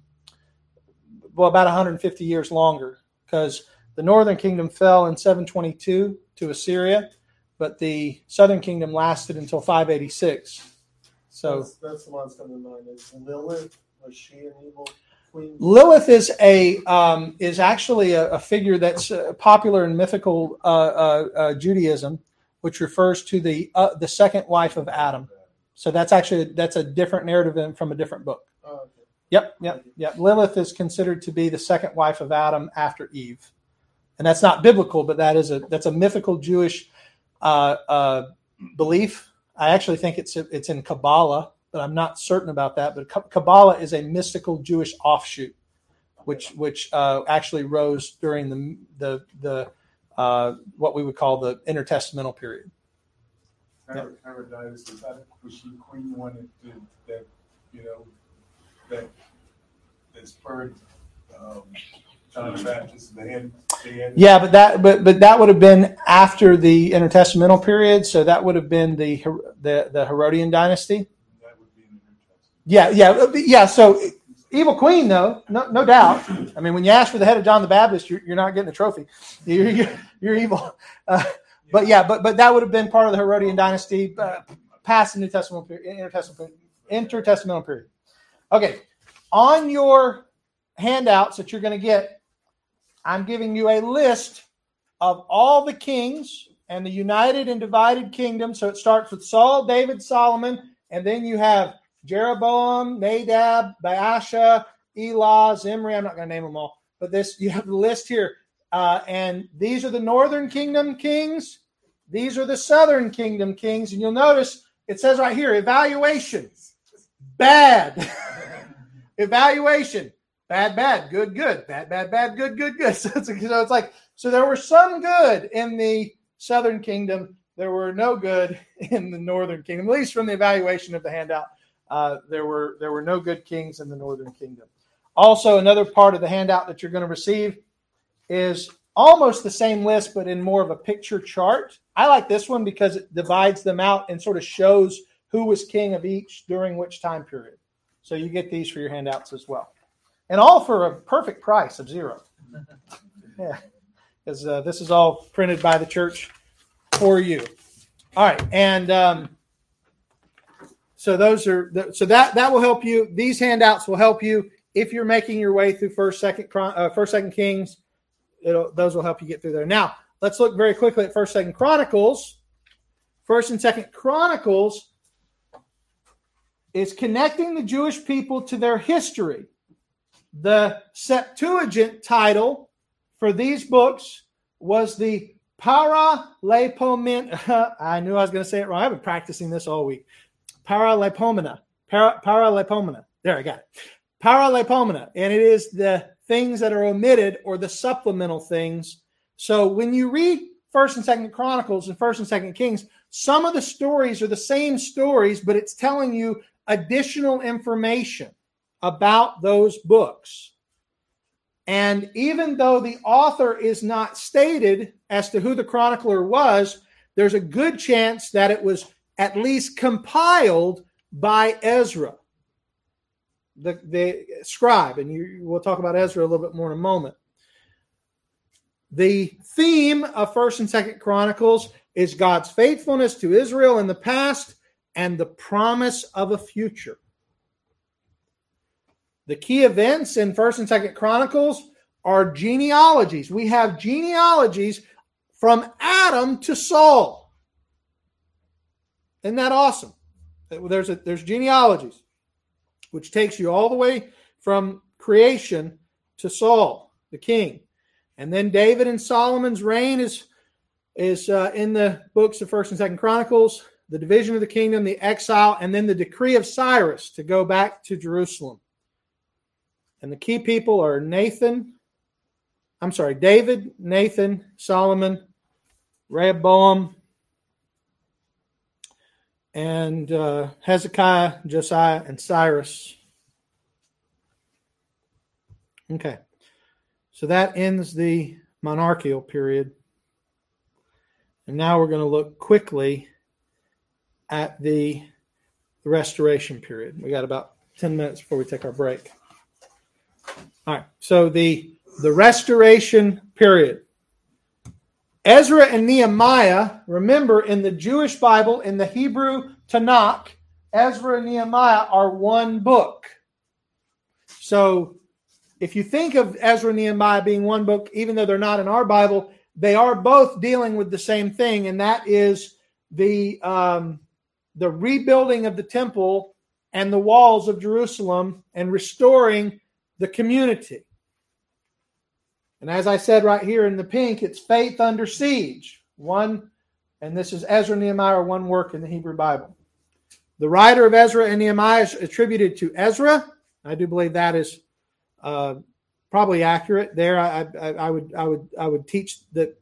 150 years longer, because the northern kingdom fell in 722 to Assyria, but the southern kingdom lasted until 586. So that's the one that's coming to mind. Is Lilith, was she an evil queen? Lilith is actually a figure that's popular in mythical Judaism, which refers to the second wife of Adam. So that's a different narrative from a different book. Oh, okay. Yep. Lilith is considered to be the second wife of Adam after Eve, and that's not biblical, but that's a mythical Jewish belief. I actually think it's in Kabbalah, but I'm not certain about that. But Kabbalah is a mystical Jewish offshoot, which actually rose during the what we would call the intertestamental period. Herodias, was she queen one that spurred John the Baptist? Yeah, but that would have been after the intertestamental period, so that would have been the Herodian dynasty. That would be in the New Testament. Yeah. So evil queen, though, no doubt. I mean, when you ask for the head of John the Baptist, you're not getting a trophy. You're evil. But that would have been part of the Herodian dynasty past the New Testament period, intertestamental period. Okay, on your handouts that you're going to get, I'm giving you a list of all the kings and the united and divided kingdom. So it starts with Saul, David, Solomon, and then you have Jeroboam, Nadab, Baasha, Elah, Zimri. I'm not going to name them all, but you have the list here. And these are the northern kingdom kings. These are the southern kingdom kings. And you'll notice it says right here, evaluation. Bad. Evaluation. Bad, good, bad, good. So there were some good in the southern kingdom. There were no good in the northern kingdom, at least from the evaluation of the handout. There were no good kings in the northern kingdom. Also, another part of the handout that you're going to receive is almost the same list, but in more of a picture chart. I like this one because it divides them out and sort of shows who was king of each during which time period. So you get these for your handouts as well. And all for a perfect price of $0. Yeah, because this is all printed by the church for you. All right, and so that will help you. These handouts will help you if you're making your way through First, Second Kings. Those will help you get through there. Now, let's look very quickly at First, Second Chronicles. First and Second Chronicles is connecting the Jewish people to their history. The Septuagint title for these books was the Paralipomena. I knew I was going to say it wrong. I've been practicing this all week. Paralipomena. Paralipomena. There, I got it. Paralipomena. And it is the things that are omitted or the supplemental things. So when you read First and Second Chronicles and First and Second Kings, some of the stories are the same stories, but it's telling you additional information about those books. And even though the author is not stated as to who the chronicler was, there's a good chance that it was at least compiled by Ezra, the scribe. And we'll talk about Ezra a little bit more in a moment. The theme of First and Second Chronicles is God's faithfulness to Israel in the past and the promise of a future. The key events in First and Second Chronicles are genealogies. We have genealogies from Adam to Saul. Isn't that awesome? There's genealogies, which takes you all the way from creation to Saul, the king. And then David and Solomon's reign is in the books of First and Second Chronicles, the division of the kingdom, the exile, and then the decree of Cyrus to go back to Jerusalem. And the key people are David, Nathan, Solomon, Rehoboam, and Hezekiah, Josiah, and Cyrus. Okay. So that ends the monarchical period. And now we're going to look quickly at the restoration period. We got about 10 minutes before we take our break. All right. So the restoration period. Ezra and Nehemiah, remember in the Jewish Bible, in the Hebrew Tanakh, Ezra, and Nehemiah are one book. So if you think of Ezra and Nehemiah being one book, even though they're not in our Bible, they are both dealing with the same thing, and that is the rebuilding of the temple and the walls of Jerusalem and restoring the community. And as I said right here in the pink, it's faith under siege. One, and this is Ezra and Nehemiah, one work in the Hebrew Bible. The writer of Ezra and Nehemiah is attributed to Ezra. I do believe that is probably accurate. There, I would teach that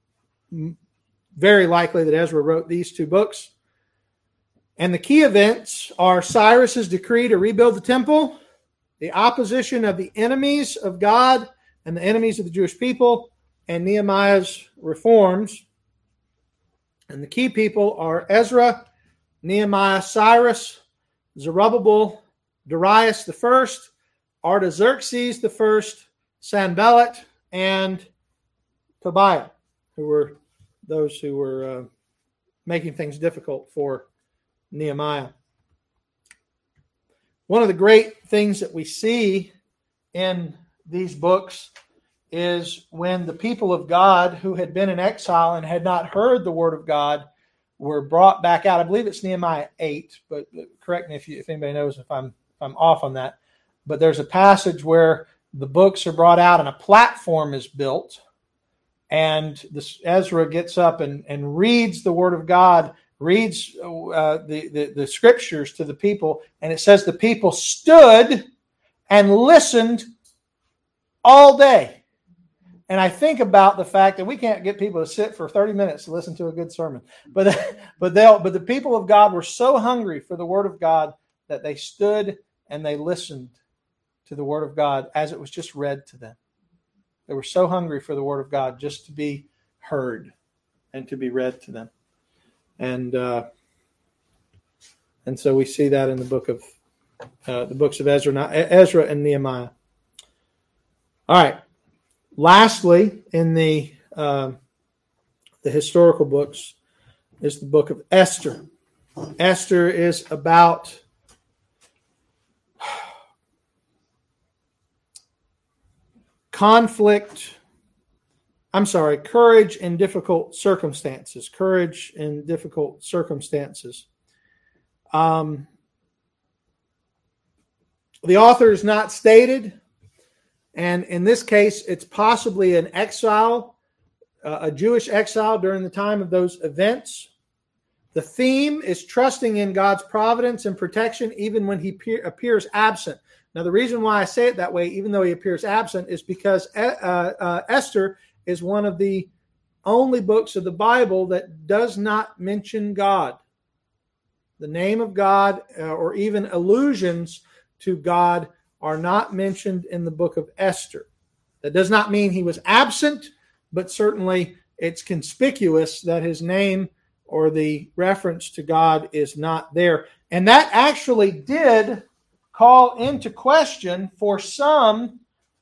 very likely that Ezra wrote these two books. And the key events are Cyrus's decree to rebuild the temple, the opposition of the enemies of God and the enemies of the Jewish people, and Nehemiah's reforms. And the key people are Ezra, Nehemiah, Cyrus, Zerubbabel, Darius the first, Artaxerxes the first, Sanballat, and Tobiah, who were those who were making things difficult for Nehemiah. One of the great things that we see in these books is when the people of God who had been in exile and had not heard the word of God were brought back out. I believe it's Nehemiah 8, but correct me if anybody knows if I'm off on that. But there's a passage where the books are brought out and a platform is built, and Ezra gets up and reads the word of God, reads the scriptures to the people, and it says the people stood and listened all day. And I think about the fact that we can't get people to sit for 30 minutes to listen to a good sermon, but the people of God were so hungry for the word of God that they stood and they listened to the word of God as it was just read to them. They were so hungry for the word of God just to be heard and to be read to them. And so we see that in the books of Ezra and Nehemiah. All right. Lastly, in the historical books is the book of Esther. Esther is about courage in difficult circumstances. Courage in difficult circumstances. The author is not stated. And in this case, it's possibly an exile, a Jewish exile during the time of those events. The theme is trusting in God's providence and protection even when he appears absent. Now, the reason why I say it that way, even though he appears absent, is because Esther is one of the only books of the Bible that does not mention God. The name of God or even allusions to God are not mentioned in the book of Esther. That does not mean he was absent, but certainly it's conspicuous that his name or the reference to God is not there. And that actually did call into question for some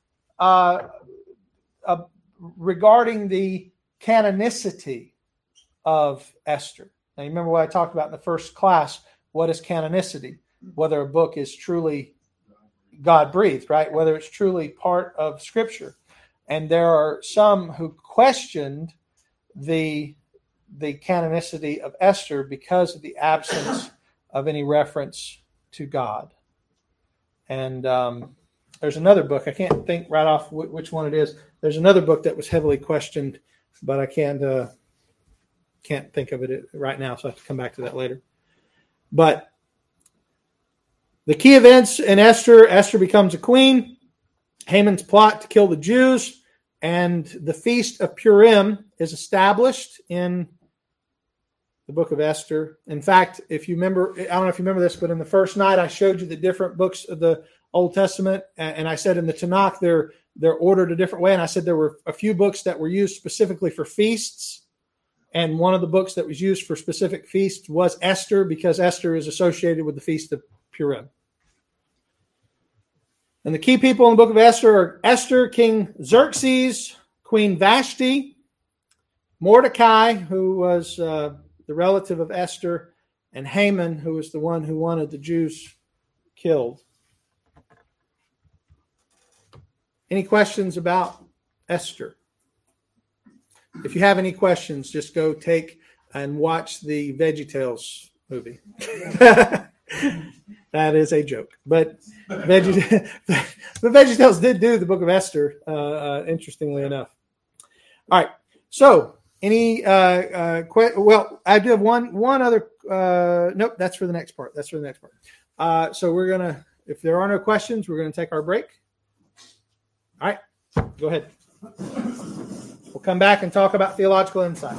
regarding the canonicity of Esther. Now, you remember what I talked about in the first class. What is canonicity? Whether a book is truly God-breathed, right? Whether it's truly part of Scripture. And there are some who questioned the canonicity of Esther because of the absence of any reference to God. And there's another book. I can't think right off which one it is. There's another book that was heavily questioned, but I can't think of it right now, so I have to come back to that later. But the key events in Esther becomes a queen, Haman's plot to kill the Jews, and the Feast of Purim is established in the book of Esther. In fact, if you remember, I don't know if you remember this, but in the first night I showed you the different books of the Old Testament, and I said in the Tanakh they're ordered a different way, and I said there were a few books that were used specifically for feasts, and one of the books that was used for specific feasts was Esther, because Esther is associated with the Feast of Purim. And the key people in the book of Esther are Esther, King Xerxes, Queen Vashti, Mordecai, who was the relative of Esther, and Haman, who was the one who wanted the Jews killed. Any questions about Esther? If you have any questions, just go take and watch the VeggieTales movie. That is a joke. But VeggieTales did do the Book of Esther, interestingly enough. All right. So, any well, I do have one other. Nope, that's for the next part. So we're gonna, if there are no questions, we're gonna take our break. All right, go ahead. We'll come back and talk about theological insight.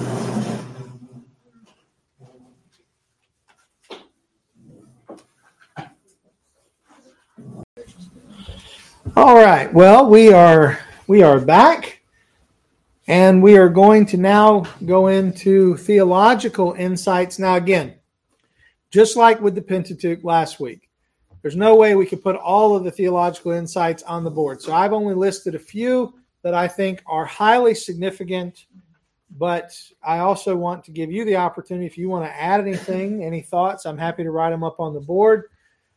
All right. Well, we are back, and we are going to now go into theological insights. Now, again, just like with the Pentateuch last week, there's no way we could put all of the theological insights on the board. So I've only listed a few that I think are highly significant, but I also want to give you the opportunity, if you want to add anything, any thoughts, I'm happy to write them up on the board.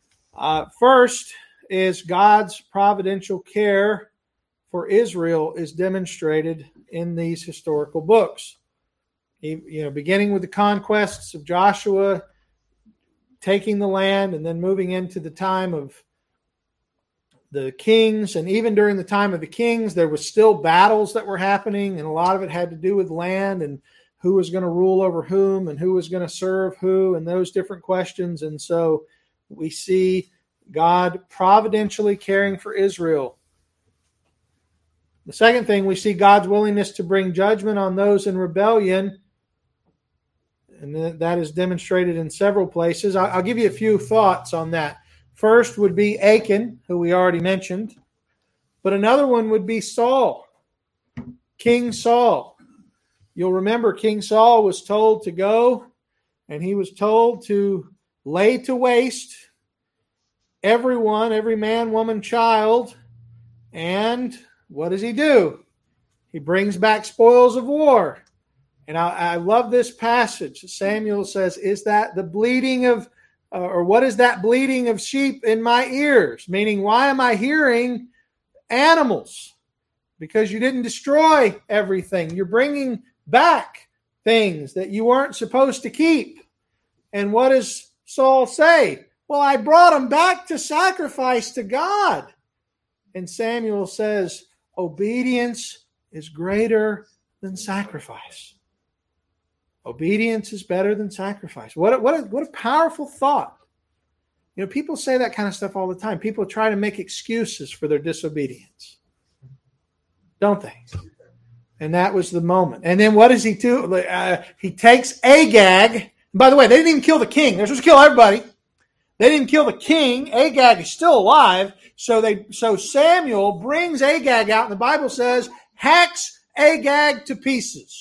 First is God's providential care for Israel is demonstrated in these historical books. Beginning with the conquests of Joshua, taking the land, and then moving into the time of the kings. And even during the time of the kings, there was still battles that were happening, and a lot of it had to do with land and who was going to rule over whom and who was going to serve who and those different questions. And so we see God providentially caring for Israel. The second thing, we see God's willingness to bring judgment on those in rebellion, and that is demonstrated in several places. I'll give you a few thoughts on that. First would be Achan, who we already mentioned, but another one would be Saul, King Saul. You'll remember King Saul was told to go, and he was told to lay to waste everyone, every man, woman, child. And what does he do? He brings back spoils of war. And I love this passage. Samuel says, is that the bleating of, or what is that bleating of sheep in my ears? Meaning, why am I hearing animals? Because you didn't destroy everything. You're bringing back things that you weren't supposed to keep. And what does Saul say? Well, I brought them back to sacrifice to God. And Samuel says, obedience is greater than sacrifice. Obedience is better than sacrifice. What a powerful thought. People say that kind of stuff all the time. People try to make excuses for their disobedience, don't they? And that was the moment. And then what does he do? He takes Agag. By the way, they didn't even kill the king. They're supposed to kill everybody. They didn't kill the king. Agag is still alive. So Samuel brings Agag out, and the Bible says, hacks Agag to pieces.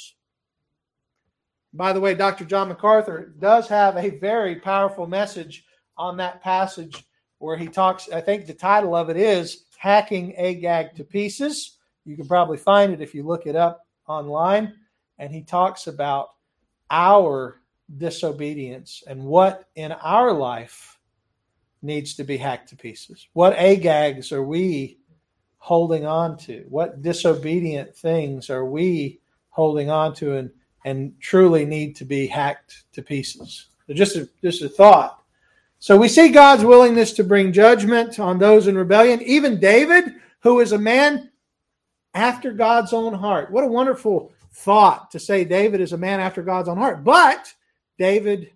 By the way, Dr. John MacArthur does have a very powerful message on that passage where he talks, I think the title of it is Hacking Agag to Pieces. You can probably find it if you look it up online. And he talks about our disobedience and what in our life needs to be hacked to pieces. What Agags are we holding on to? What disobedient things are we holding on to and truly need to be hacked to pieces? So just a thought. So we see God's willingness to bring judgment on those in rebellion. Even David, who is a man after God's own heart. What a wonderful thought to say David is a man after God's own heart. But David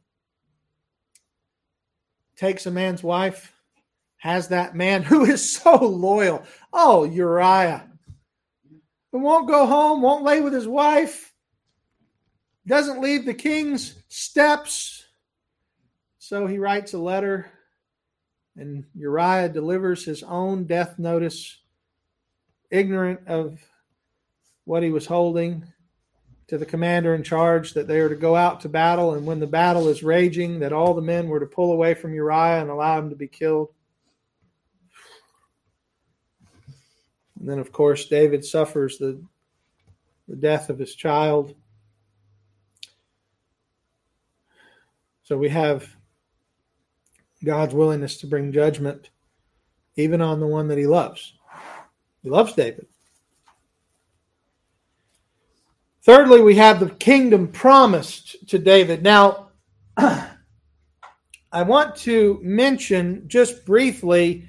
takes a man's wife, has that man who is so loyal. Oh, Uriah. Who won't go home, won't lay with his wife, doesn't leave the king's steps. So he writes a letter, and Uriah delivers his own death notice, ignorant of what he was holding, to the commander in charge that they are to go out to battle, and when the battle is raging, that all the men were to pull away from Uriah and allow him to be killed. And then, of course, David suffers the death of his child. So we have God's willingness to bring judgment even on the one that he loves. He loves David. Thirdly, we have the kingdom promised to David. Now, I want to mention just briefly,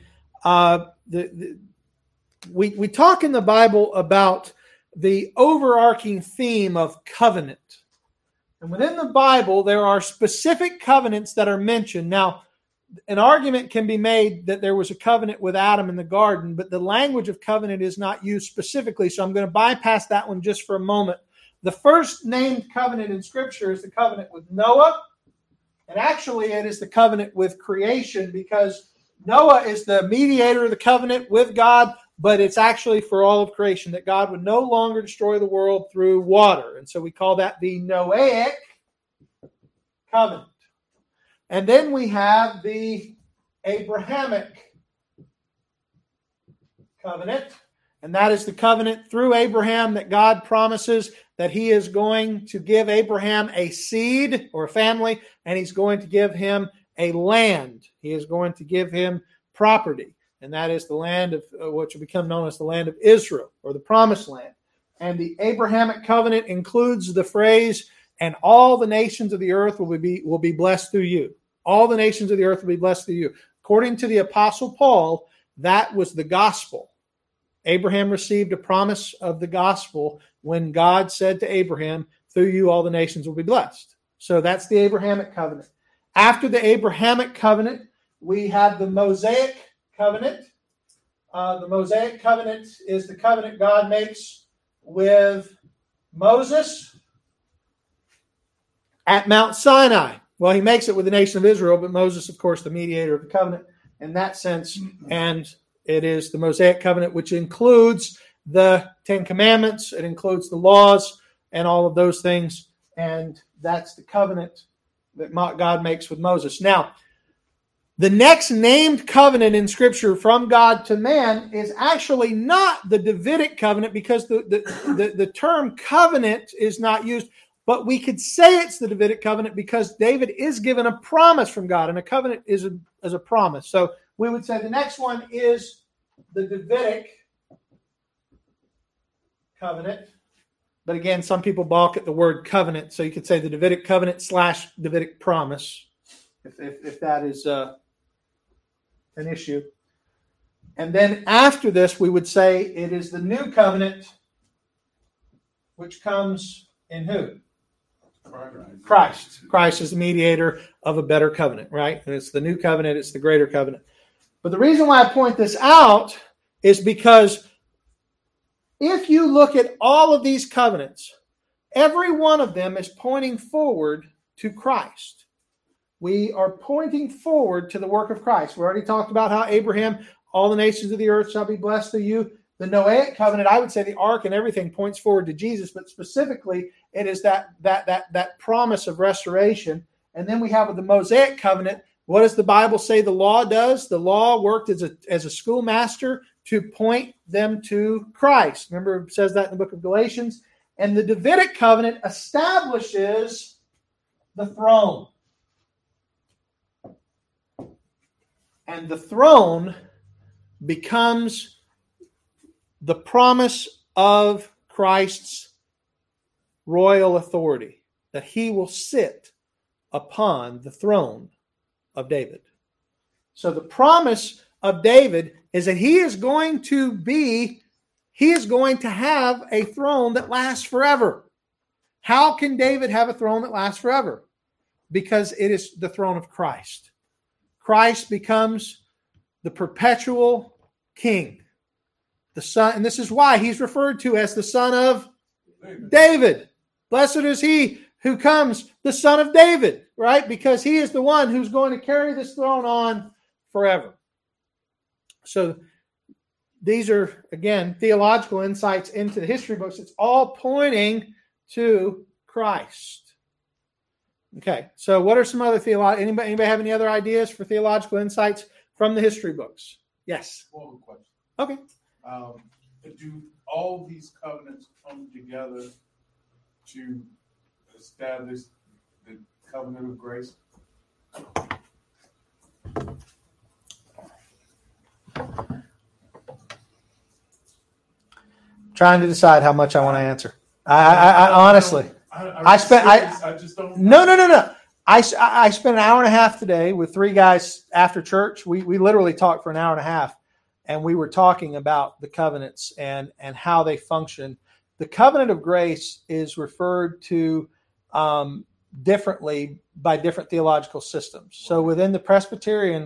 we talk in the Bible about the overarching theme of covenant. And within the Bible, there are specific covenants that are mentioned. Now, an argument can be made that there was a covenant with Adam in the garden, but the language of covenant is not used specifically, so I'm going to bypass that one just for a moment. The first named covenant in Scripture is the covenant with Noah, and actually it is the covenant with creation, because Noah is the mediator of the covenant with God, but it's actually for all of creation, that God would no longer destroy the world through water. And so we call that the Noahic covenant. And then we have the Abrahamic covenant. And that is the covenant through Abraham that God promises that he is going to give Abraham a seed or a family, and he's going to give him a land. He is going to give him property. And that is the land of what will become known as the land of Israel, or the promised land. And the Abrahamic covenant includes the phrase, and all the nations of the earth will be blessed through you. All the nations of the earth will be blessed through you. According to the Apostle Paul, that was the gospel. Abraham received a promise of the gospel when God said to Abraham, through you all the nations will be blessed. So that's the Abrahamic covenant. After the Abrahamic covenant, we have the Mosaic covenant. The Mosaic covenant is the covenant God makes with Moses at Mount Sinai. Well, he makes it with the nation of Israel, but Moses, of course, the mediator of the covenant in that sense. And it is the Mosaic covenant, which includes the Ten Commandments. It includes the laws and all of those things. And that's the covenant that God makes with Moses. Now, the next named covenant in Scripture from God to man is actually not the Davidic covenant, because the term covenant is not used. But we could say it's the Davidic covenant because David is given a promise from God, and a covenant is a promise. So we would say the next one is the Davidic covenant. But again, some people balk at the word covenant, so you could say the Davidic covenant / Davidic promise, if that is an issue. And then after this, we would say it is the new covenant, which comes in who? Christ. Christ is the mediator of a better covenant, right? And it's the new covenant, it's the greater covenant. But the reason why I point this out is because if you look at all of these covenants, every one of them is pointing forward to Christ. We are pointing forward to the work of Christ. We already talked about how Abraham, all the nations of the earth shall be blessed through you. The Noahic covenant, I would say the ark and everything points forward to Jesus, but specifically it is that promise of restoration. And then we have with the Mosaic covenant, what does the Bible say the law does? The law worked as a schoolmaster to point them to Christ. Remember, it says that in the book of Galatians. And the Davidic covenant establishes the throne. And the throne becomes the promise of Christ's royal authority, that he will sit upon the throne of David. So the promise of David is that he is going to have a throne that lasts forever. How can David have a throne that lasts forever? Because it is the throne of Christ. Christ becomes the perpetual king. The son, and this is why he's referred to as the son of David. Blessed is he who comes, the son of David, right? Because he is the one who's going to carry this throne on forever. So these are, again, theological insights into the history books. It's all pointing to Christ. Okay, so what are some other anybody have any other ideas for theological insights from the history books? Yes. One question. Okay. Do all these covenants come together to establish the covenant of grace? Trying to decide how much I want to answer. I honestly, I just don't. No. I spent an hour and a half today with three guys after church. We literally talked for an hour and a half, and we were talking about the covenants and how they function. The covenant of grace is referred to differently by different theological systems. So within the Presbyterian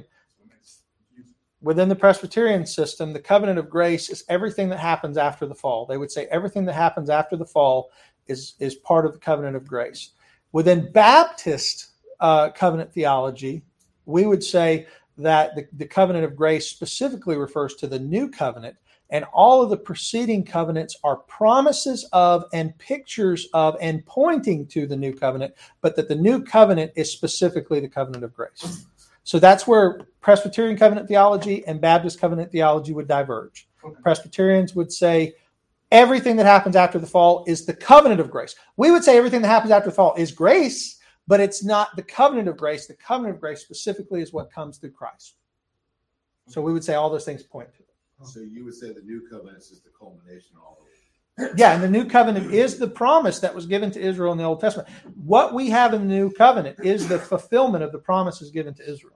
system, the covenant of grace is everything that happens after the fall. They would say everything that happens after the fall is part of the covenant of grace. Within Baptist covenant theology, we would say that the covenant of grace specifically refers to the new covenant, and all of the preceding covenants are promises of and pictures of and pointing to the new covenant, but that the new covenant is specifically the covenant of grace. So that's where Presbyterian covenant theology and Baptist covenant theology would diverge. Okay. Presbyterians would say everything that happens after the fall is the covenant of grace. We would say everything that happens after the fall is grace, but it's not the covenant of grace. The covenant of grace specifically is what comes through Christ. So we would say all those things point to it. So you would say the new covenant is the culmination of all of it. Yeah, and the new covenant is the promise that was given to Israel in the Old Testament. What we have in the new covenant is the fulfillment of the promises given to Israel.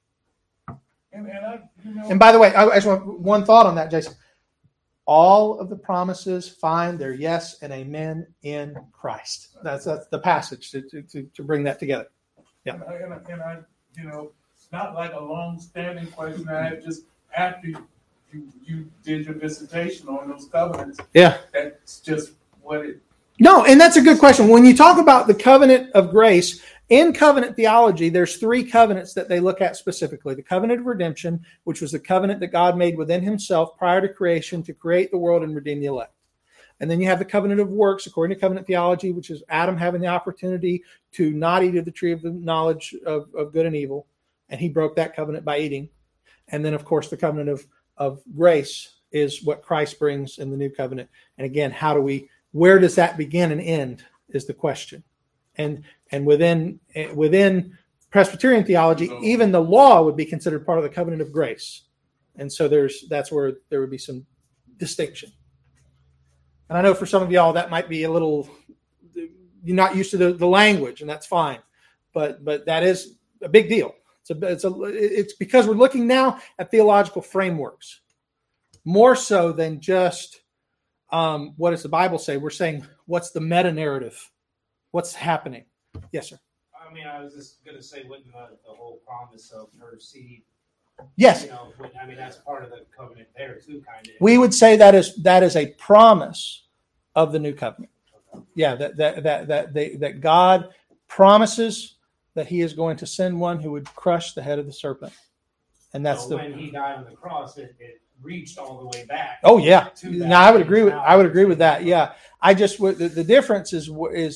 And by the way, I just want one thought on that, Jason. All of the promises find their yes and amen in Christ. That's the passage to bring that together. Yeah. And I, it's not like a long-standing question I had just after you did your dissertation on those covenants. Yeah. That's just what it. No, and that's a good question. When you talk about the covenant of grace, in covenant theology, there's three covenants that they look at specifically. The covenant of redemption, which was the covenant that God made within himself prior to creation to create the world and redeem the elect. And then you have the covenant of works, according to covenant theology, which is Adam having the opportunity to not eat of the tree of the knowledge of good and evil. And he broke that covenant by eating. And then, of course, the covenant of grace is what Christ brings in the new covenant. And again, where does that begin and end is the question. And within Presbyterian theology, even the law would be considered part of the covenant of grace. And so that's where there would be some distinction. And I know for some of y'all that might be a little, you're not used to the language, and that's fine. But that is a big deal. It's because we're looking now at theological frameworks more so than just what does the Bible say. We're saying what's the meta narrative, what's happening. Yes, sir. I mean, I was just going to say, wouldn't the whole promise of her seed? Yes. That's part of the covenant there too, kind of. We would say that is a promise of the new covenant. Yeah, that God promises that he is going to send one who would crush the head of the serpent. And that's when he died on the cross, it reached all the way back. Oh yeah. Now I would agree with that. Yeah. I just the difference is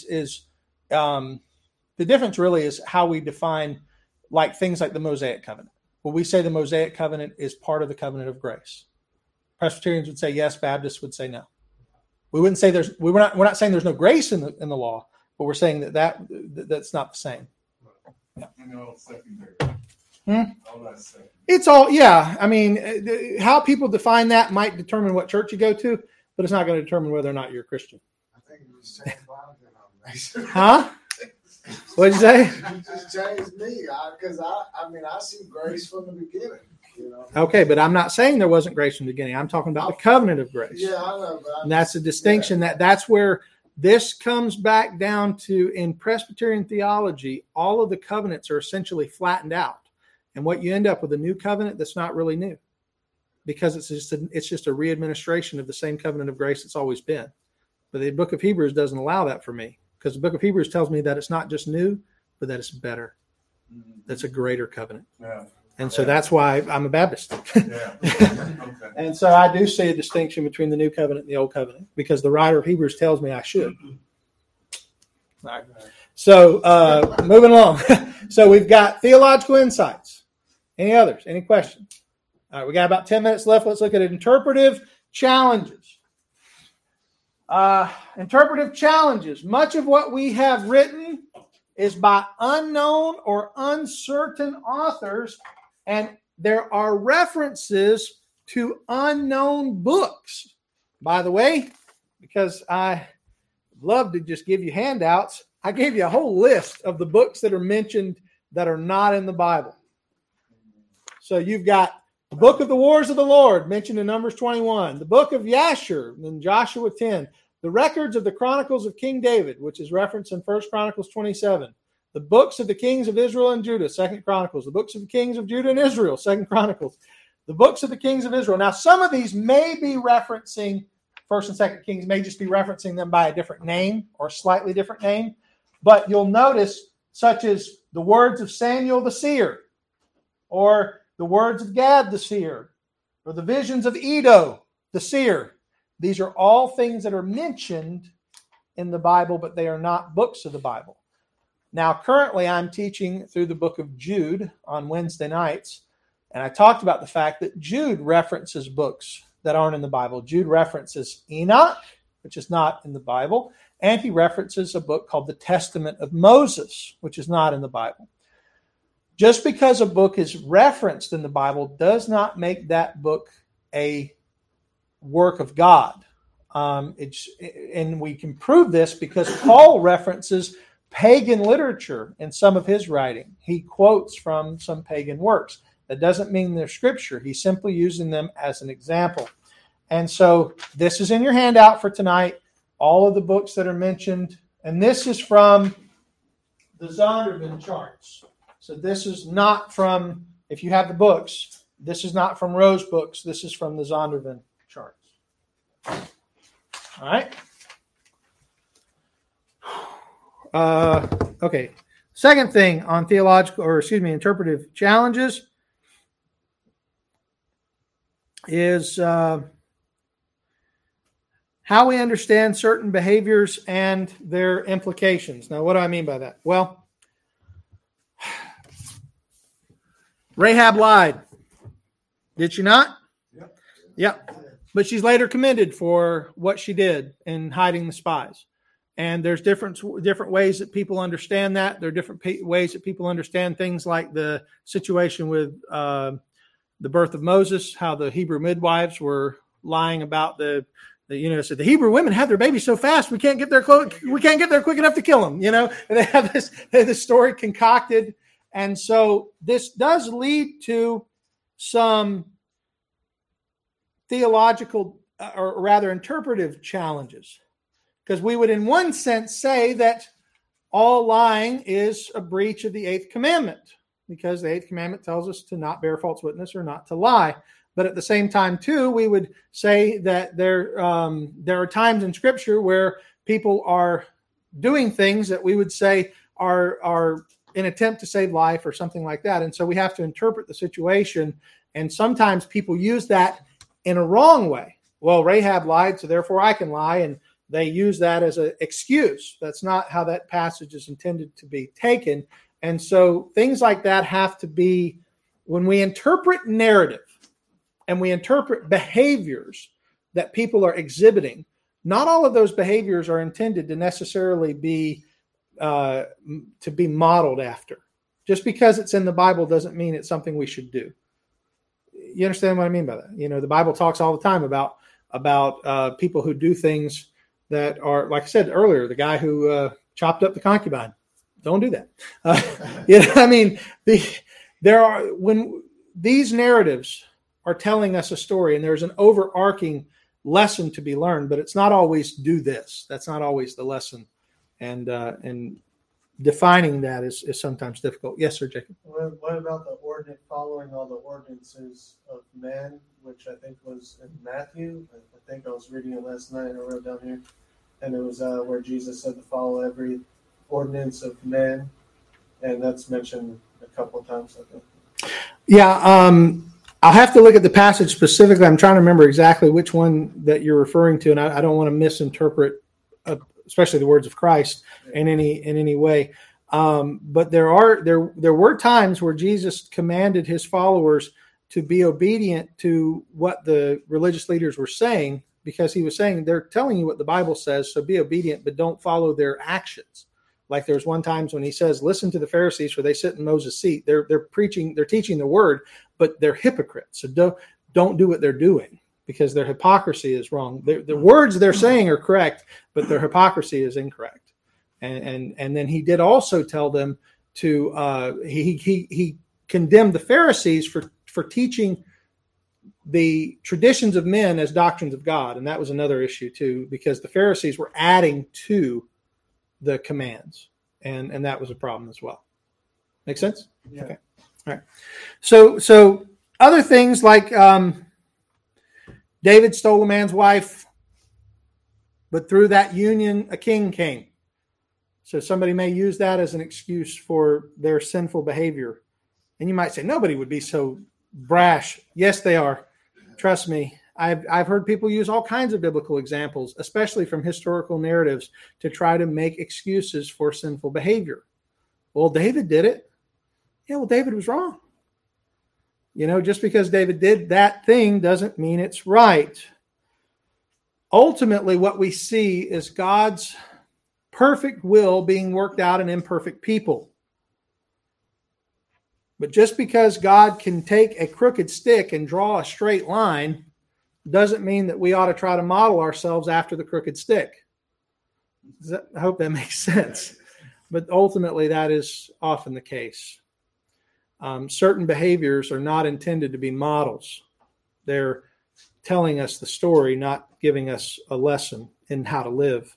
the difference really is how we define like things like the Mosaic covenant. Well, we say the Mosaic covenant is part of the covenant of grace. Presbyterians would say yes, Baptists would say no. We wouldn't say we're not saying there's no grace in the law, but we're saying that's not the same. Yeah. Secondary. Hmm? All that secondary. It's all, yeah. I mean, how people define that might determine what church you go to, but it's not going to determine whether or not you're a Christian. I think it was changed my denomination. Huh? What'd you say? You just changed me because I see grace from the beginning. Okay, but I'm not saying there wasn't grace from the beginning. I'm talking about the covenant of grace. Yeah, I know. And that's a distinction that's where this comes back down to in Presbyterian theology, all of the covenants are essentially flattened out. And what you end up with a new covenant that's not really new because it's just a readministration of the same covenant of grace that's always been. But the book of Hebrews doesn't allow that for me because the book of Hebrews tells me that it's not just new, but that it's better. That's a greater covenant. Yeah. And so that's why I'm a Baptist. Yeah. Okay. And so I do see a distinction between the new covenant and the old covenant because the writer of Hebrews tells me I should. All right. So moving along. So we've got theological insights. Any others? Any questions? All right. We got about 10 minutes left. Let's look at interpretive challenges. Interpretive challenges. Much of what we have written is by unknown or uncertain authors And there are references to unknown books. By the way, because I love to just give you handouts, I gave you a whole list of the books that are mentioned that are not in the Bible. So you've got the Book of the Wars of the Lord, mentioned in Numbers 21, the Book of Yashar in Joshua 10, the records of the Chronicles of King David, which is referenced in 1 Chronicles 27, the books of the kings of Israel and Judah, 2 Chronicles, the books of the kings of Judah and Israel, 2 Chronicles, the books of the kings of Israel. Now, some of these may be referencing 1st and 2nd Kings, may just be referencing them by a different name or slightly different name. But you'll notice, such as the words of Samuel the seer, or the words of Gad the seer, or the visions of Edo the seer. These are all things that are mentioned in the Bible, but they are not books of the Bible. Now, currently, I'm teaching through the book of Jude on Wednesday nights, and I talked about the fact that Jude references books that aren't in the Bible. Jude references Enoch, which is not in the Bible, and he references a book called the Testament of Moses, which is not in the Bible. Just because a book is referenced in the Bible does not make that book a work of God. And we can prove this because Paul references pagan literature in some of his writing. He quotes from some pagan works. That doesn't mean they're scripture. He's simply using them as an example. And so this is in your handout for tonight, all of the books that are mentioned. And this is from the Zondervan charts. So this is not from, if you have the books, this is not from Rose Books. This is from the Zondervan charts. All right. Okay. Second thing on interpretive challenges is how we understand certain behaviors and their implications. Now, what do I mean by that? Well, Rahab lied. Did she not? Yep. Yep. But she's later commended for what she did in hiding the spies. And there's different ways that people understand that. There are different ways that people understand things like the situation with the birth of Moses, how the Hebrew midwives were lying about said the Hebrew women had their babies so fast we can't get there quick enough to kill them. And they have this story concocted, and so this does lead to some theological or rather interpretive challenges, because we would in one sense say that all lying is a breach of the 8th commandment, because the 8th commandment tells us to not bear false witness or not to lie. But at the same time, too, we would say that there are times in Scripture where people are doing things that we would say are an attempt to save life or something like that. And so we have to interpret the situation. And sometimes people use that in a wrong way. Well, Rahab lied, so therefore I can lie. And they use that as an excuse. That's not how that passage is intended to be taken. And so things like that have to be, when we interpret narrative and we interpret behaviors that people are exhibiting, not all of those behaviors are intended to necessarily be to be modeled after. Just because it's in the Bible doesn't mean it's something we should do. You understand what I mean by that? The Bible talks all the time about people who do things that are, like I said earlier, the guy who chopped up the concubine. Don't do that. When these narratives are telling us a story and there's an overarching lesson to be learned, but it's not always do this. That's not always the lesson. And defining that is sometimes difficult. Yes, sir, Jacob. What about the ordinance, following all the ordinances of men, which I think was in Matthew? I think I was reading it last night. I wrote down here. And it was where Jesus said to follow every ordinance of men. And that's mentioned a couple of times, I think. Yeah, I'll have to look at the passage specifically. I'm trying to remember exactly which one that you're referring to, and I don't want to misinterpret, especially the words of Christ in any way. But there were times where Jesus commanded his followers to be obedient to what the religious leaders were saying, because he was saying, they're telling you what the Bible says, so be obedient, but don't follow their actions. Like there's one times when he says, listen to the Pharisees for they sit in Moses' seat. They're teaching the word, but they're hypocrites. So don't do what they're doing because their hypocrisy is wrong. The words they're saying are correct, but their hypocrisy is incorrect. And then he did also tell them to, he condemned the Pharisees for teaching the traditions of men as doctrines of God. And that was another issue too, because the Pharisees were adding to the commands, and that was a problem as well. Make sense? Yeah. Okay. All right. So other things like David stole a man's wife, but through that union, a king came. So somebody may use that as an excuse for their sinful behavior. And you might say, nobody would be so brash. Yes, they are. Trust me. I've heard people use all kinds of biblical examples, especially from historical narratives, to try to make excuses for sinful behavior. Well, David did it. Yeah, well, David was wrong. Just because David did that thing doesn't mean it's right. Ultimately, what we see is God's perfect will being worked out in imperfect people. But just because God can take a crooked stick and draw a straight line doesn't mean that we ought to try to model ourselves after the crooked stick. I hope that makes sense. But ultimately, that is often the case. Certain behaviors are not intended to be models. They're telling us the story, not giving us a lesson in how to live.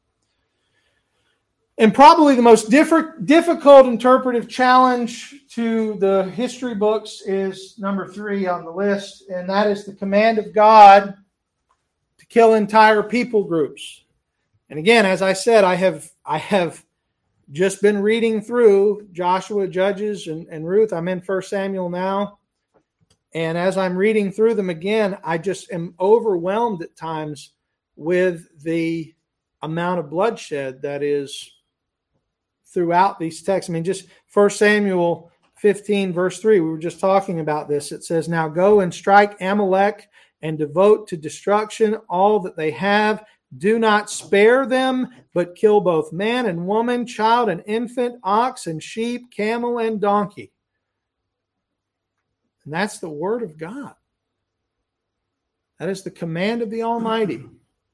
And probably the most difficult interpretive challenge to the history books is number 3 on the list, and that is the command of God to kill entire people groups. And again, as I said, I have just been reading through Joshua, Judges, and Ruth. I'm in 1 Samuel now. And as I'm reading through them again, I just am overwhelmed at times with the amount of bloodshed that is throughout these texts. I mean, just 1 Samuel 15, verse 3, we were just talking about this. It says, now go and strike Amalek and devote to destruction all that they have. Do not spare them, but kill both man and woman, child and infant, ox and sheep, camel and donkey. And that's the word of God. That is the command of the Almighty.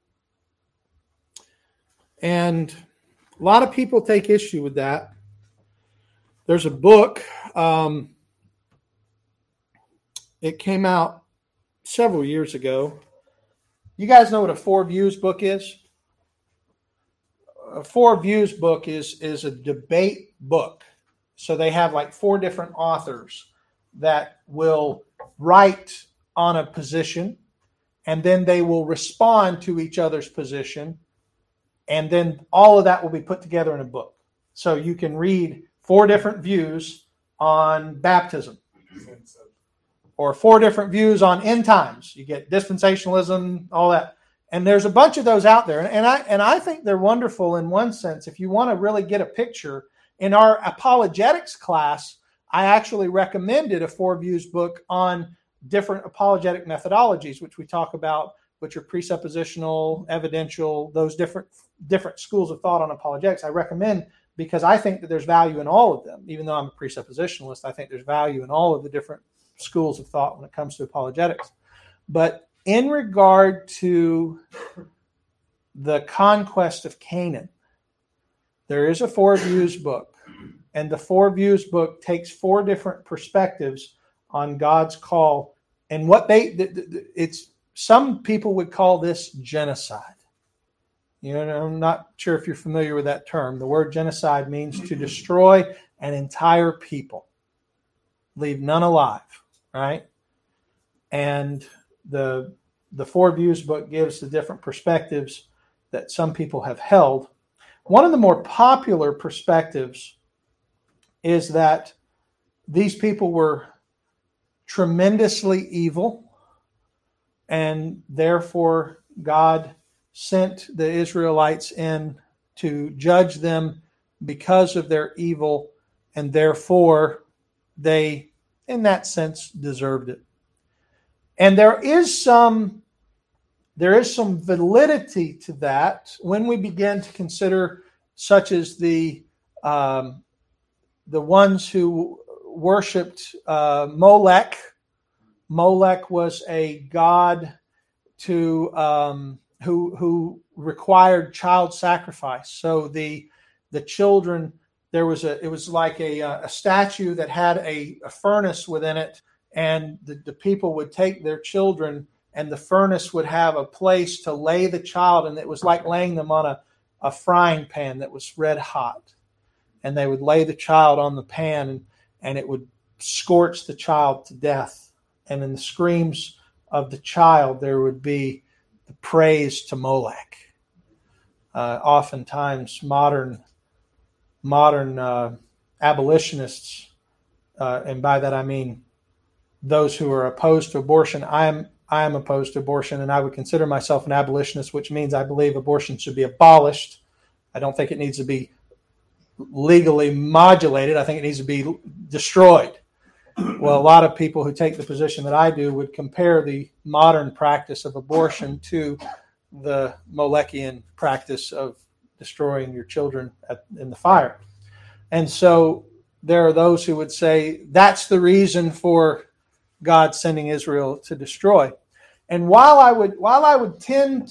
And a lot of people take issue with that. There's a book. It came out several years ago. You guys know what a Four Views book is? A Four Views book is a debate book. So they have like 4 different authors that will write on a position, and then they will respond to each other's position. And then all of that will be put together in a book. So you can read 4 different views on baptism, or 4 different views on end times. You get dispensationalism, all that. And there's a bunch of those out there. And I think they're wonderful in one sense. If you want to really get a picture, in our apologetics class, I actually recommended a 4 Views book on different apologetic methodologies, which we talk about, which are presuppositional, evidential, those different schools of thought on apologetics. I recommend, because I think that there's value in all of them. Even though I'm a presuppositionalist, I think there's value in all of the different schools of thought when it comes to apologetics. But in regard to the conquest of Canaan, there is a 4 Views book. And the 4 Views book takes 4 different perspectives on God's call. And what some people would call this genocide. I'm not sure if you're familiar with that term. The word genocide means to destroy an entire people, leave none alive, right? And the 4 Views book gives the different perspectives that some people have held. One of the more popular perspectives is that these people were tremendously evil, and therefore God sent the Israelites in to judge them because of their evil, and therefore they, in that sense, deserved it. And there is some validity to that when we begin to consider such as the the ones who worshipped Molech. Molech was a god who required child sacrifice. So the children, it was like a statue that had a furnace within it, and the people would take their children, and the furnace would have a place to lay the child, and it was like laying them on a frying pan that was red hot. And they would lay the child on the pan, and it would scorch the child to death. And in the screams of the child, there would be the praise to Molech. Oftentimes, modern abolitionists, and by that I mean those who are opposed to abortion. I am opposed to abortion, and I would consider myself an abolitionist, which means I believe abortion should be abolished. I don't think it needs to be legally modulated. I think it needs to be destroyed. Well, a lot of people who take the position that I do would compare the modern practice of abortion to the Molechian practice of destroying your children in the fire. And so there are those who would say that's the reason for God sending Israel to destroy. And while I would tend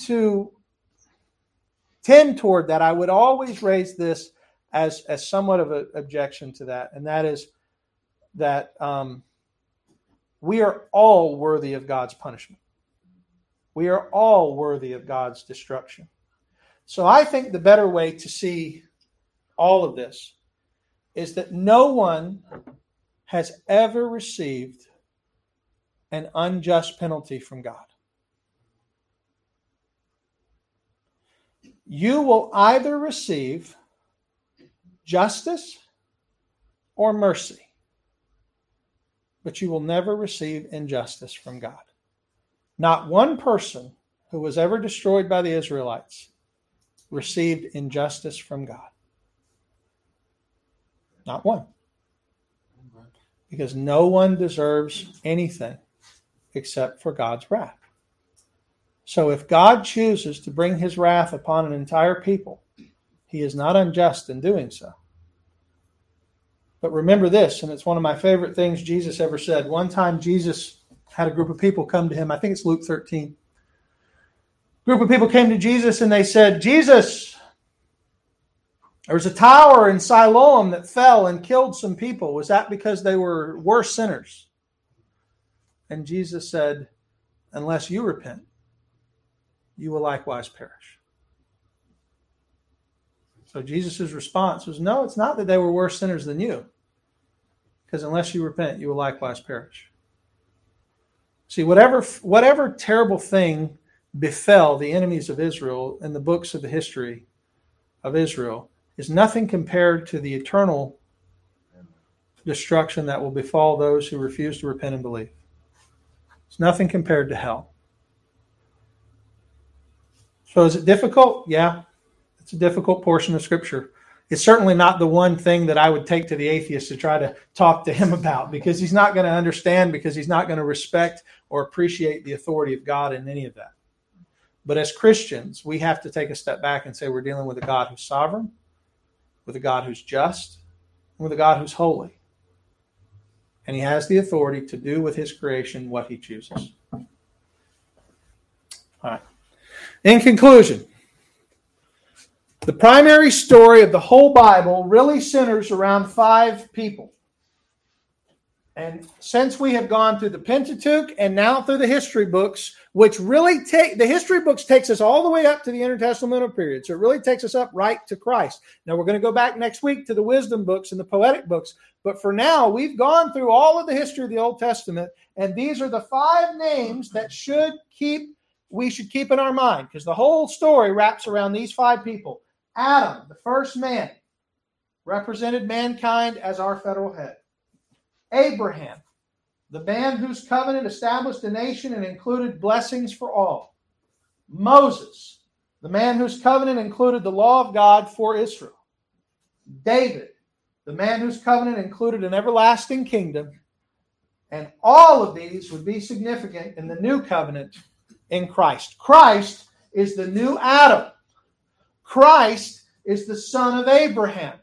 toward that, I would always raise this as somewhat of an objection to that, and that is that we are all worthy of God's punishment. We are all worthy of God's destruction. So I think the better way to see all of this is that no one has ever received an unjust penalty from God. You will either receive justice or mercy, but you will never receive injustice from God. Not one person who was ever destroyed by the Israelites received injustice from God. Not one. Because no one deserves anything except for God's wrath. So if God chooses to bring his wrath upon an entire people, he is not unjust in doing so. But remember this, and it's one of my favorite things Jesus ever said. One time Jesus had a group of people come to him. I think it's Luke 13. A group of people came to Jesus and they said, Jesus, there was a tower in Siloam that fell and killed some people. Was that because they were worse sinners? And Jesus said, unless you repent, you will likewise perish. So Jesus' response was, no, it's not that they were worse sinners than you. Because unless you repent, you will likewise perish. See, whatever terrible thing befell the enemies of Israel in the books of the history of Israel is nothing compared to the eternal destruction that will befall those who refuse to repent and believe. It's nothing compared to hell. So is it difficult? Yeah, it's a difficult portion of Scripture. It's certainly not the one thing that I would take to the atheist to try to talk to him about, because he's not going to understand, because he's not going to respect or appreciate the authority of God in any of that. But as Christians, we have to take a step back and say we're dealing with a God who's sovereign, with a God who's just, and with a God who's holy. And he has the authority to do with his creation what he chooses. All right. In conclusion, the primary story of the whole Bible really centers around 5 people. And since we have gone through the Pentateuch and now through the history books, which really the history books takes us all the way up to the intertestamental period. So it really takes us up right to Christ. Now we're going to go back next week to the wisdom books and the poetic books. But for now, we've gone through all of the history of the Old Testament. And these are the 5 names that we should keep in our mind, because the whole story wraps around these 5 people. Adam, the first man, represented mankind as our federal head. Abraham, the man whose covenant established a nation and included blessings for all. Moses, the man whose covenant included the law of God for Israel. David, the man whose covenant included an everlasting kingdom. And all of these would be significant in the new covenant in Christ. Christ is the new Adam. Christ is the son of Abraham.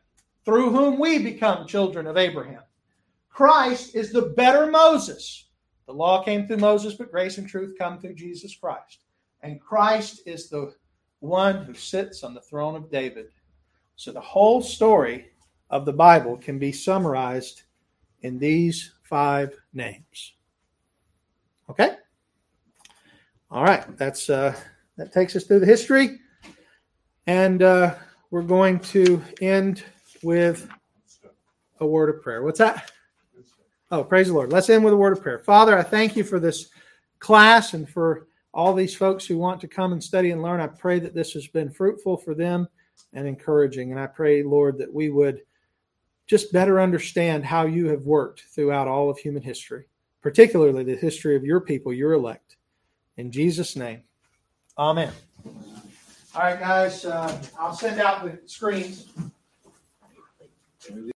through whom we become children of Abraham. Christ is the better Moses. The law came through Moses, but grace and truth come through Jesus Christ. And Christ is the one who sits on the throne of David. So the whole story of the Bible can be summarized in these 5 names. Okay? All right. That takes us through the history. And we're going to end with a word of prayer. What's that? Oh, praise the Lord. Let's end with a word of prayer. Father, I thank you for this class and for all these folks who want to come and study and learn. I pray that this has been fruitful for them and encouraging. And I pray, Lord, that we would just better understand how you have worked throughout all of human history, particularly the history of your people, your elect. In Jesus' name, amen. All right, guys, I'll send out the screens.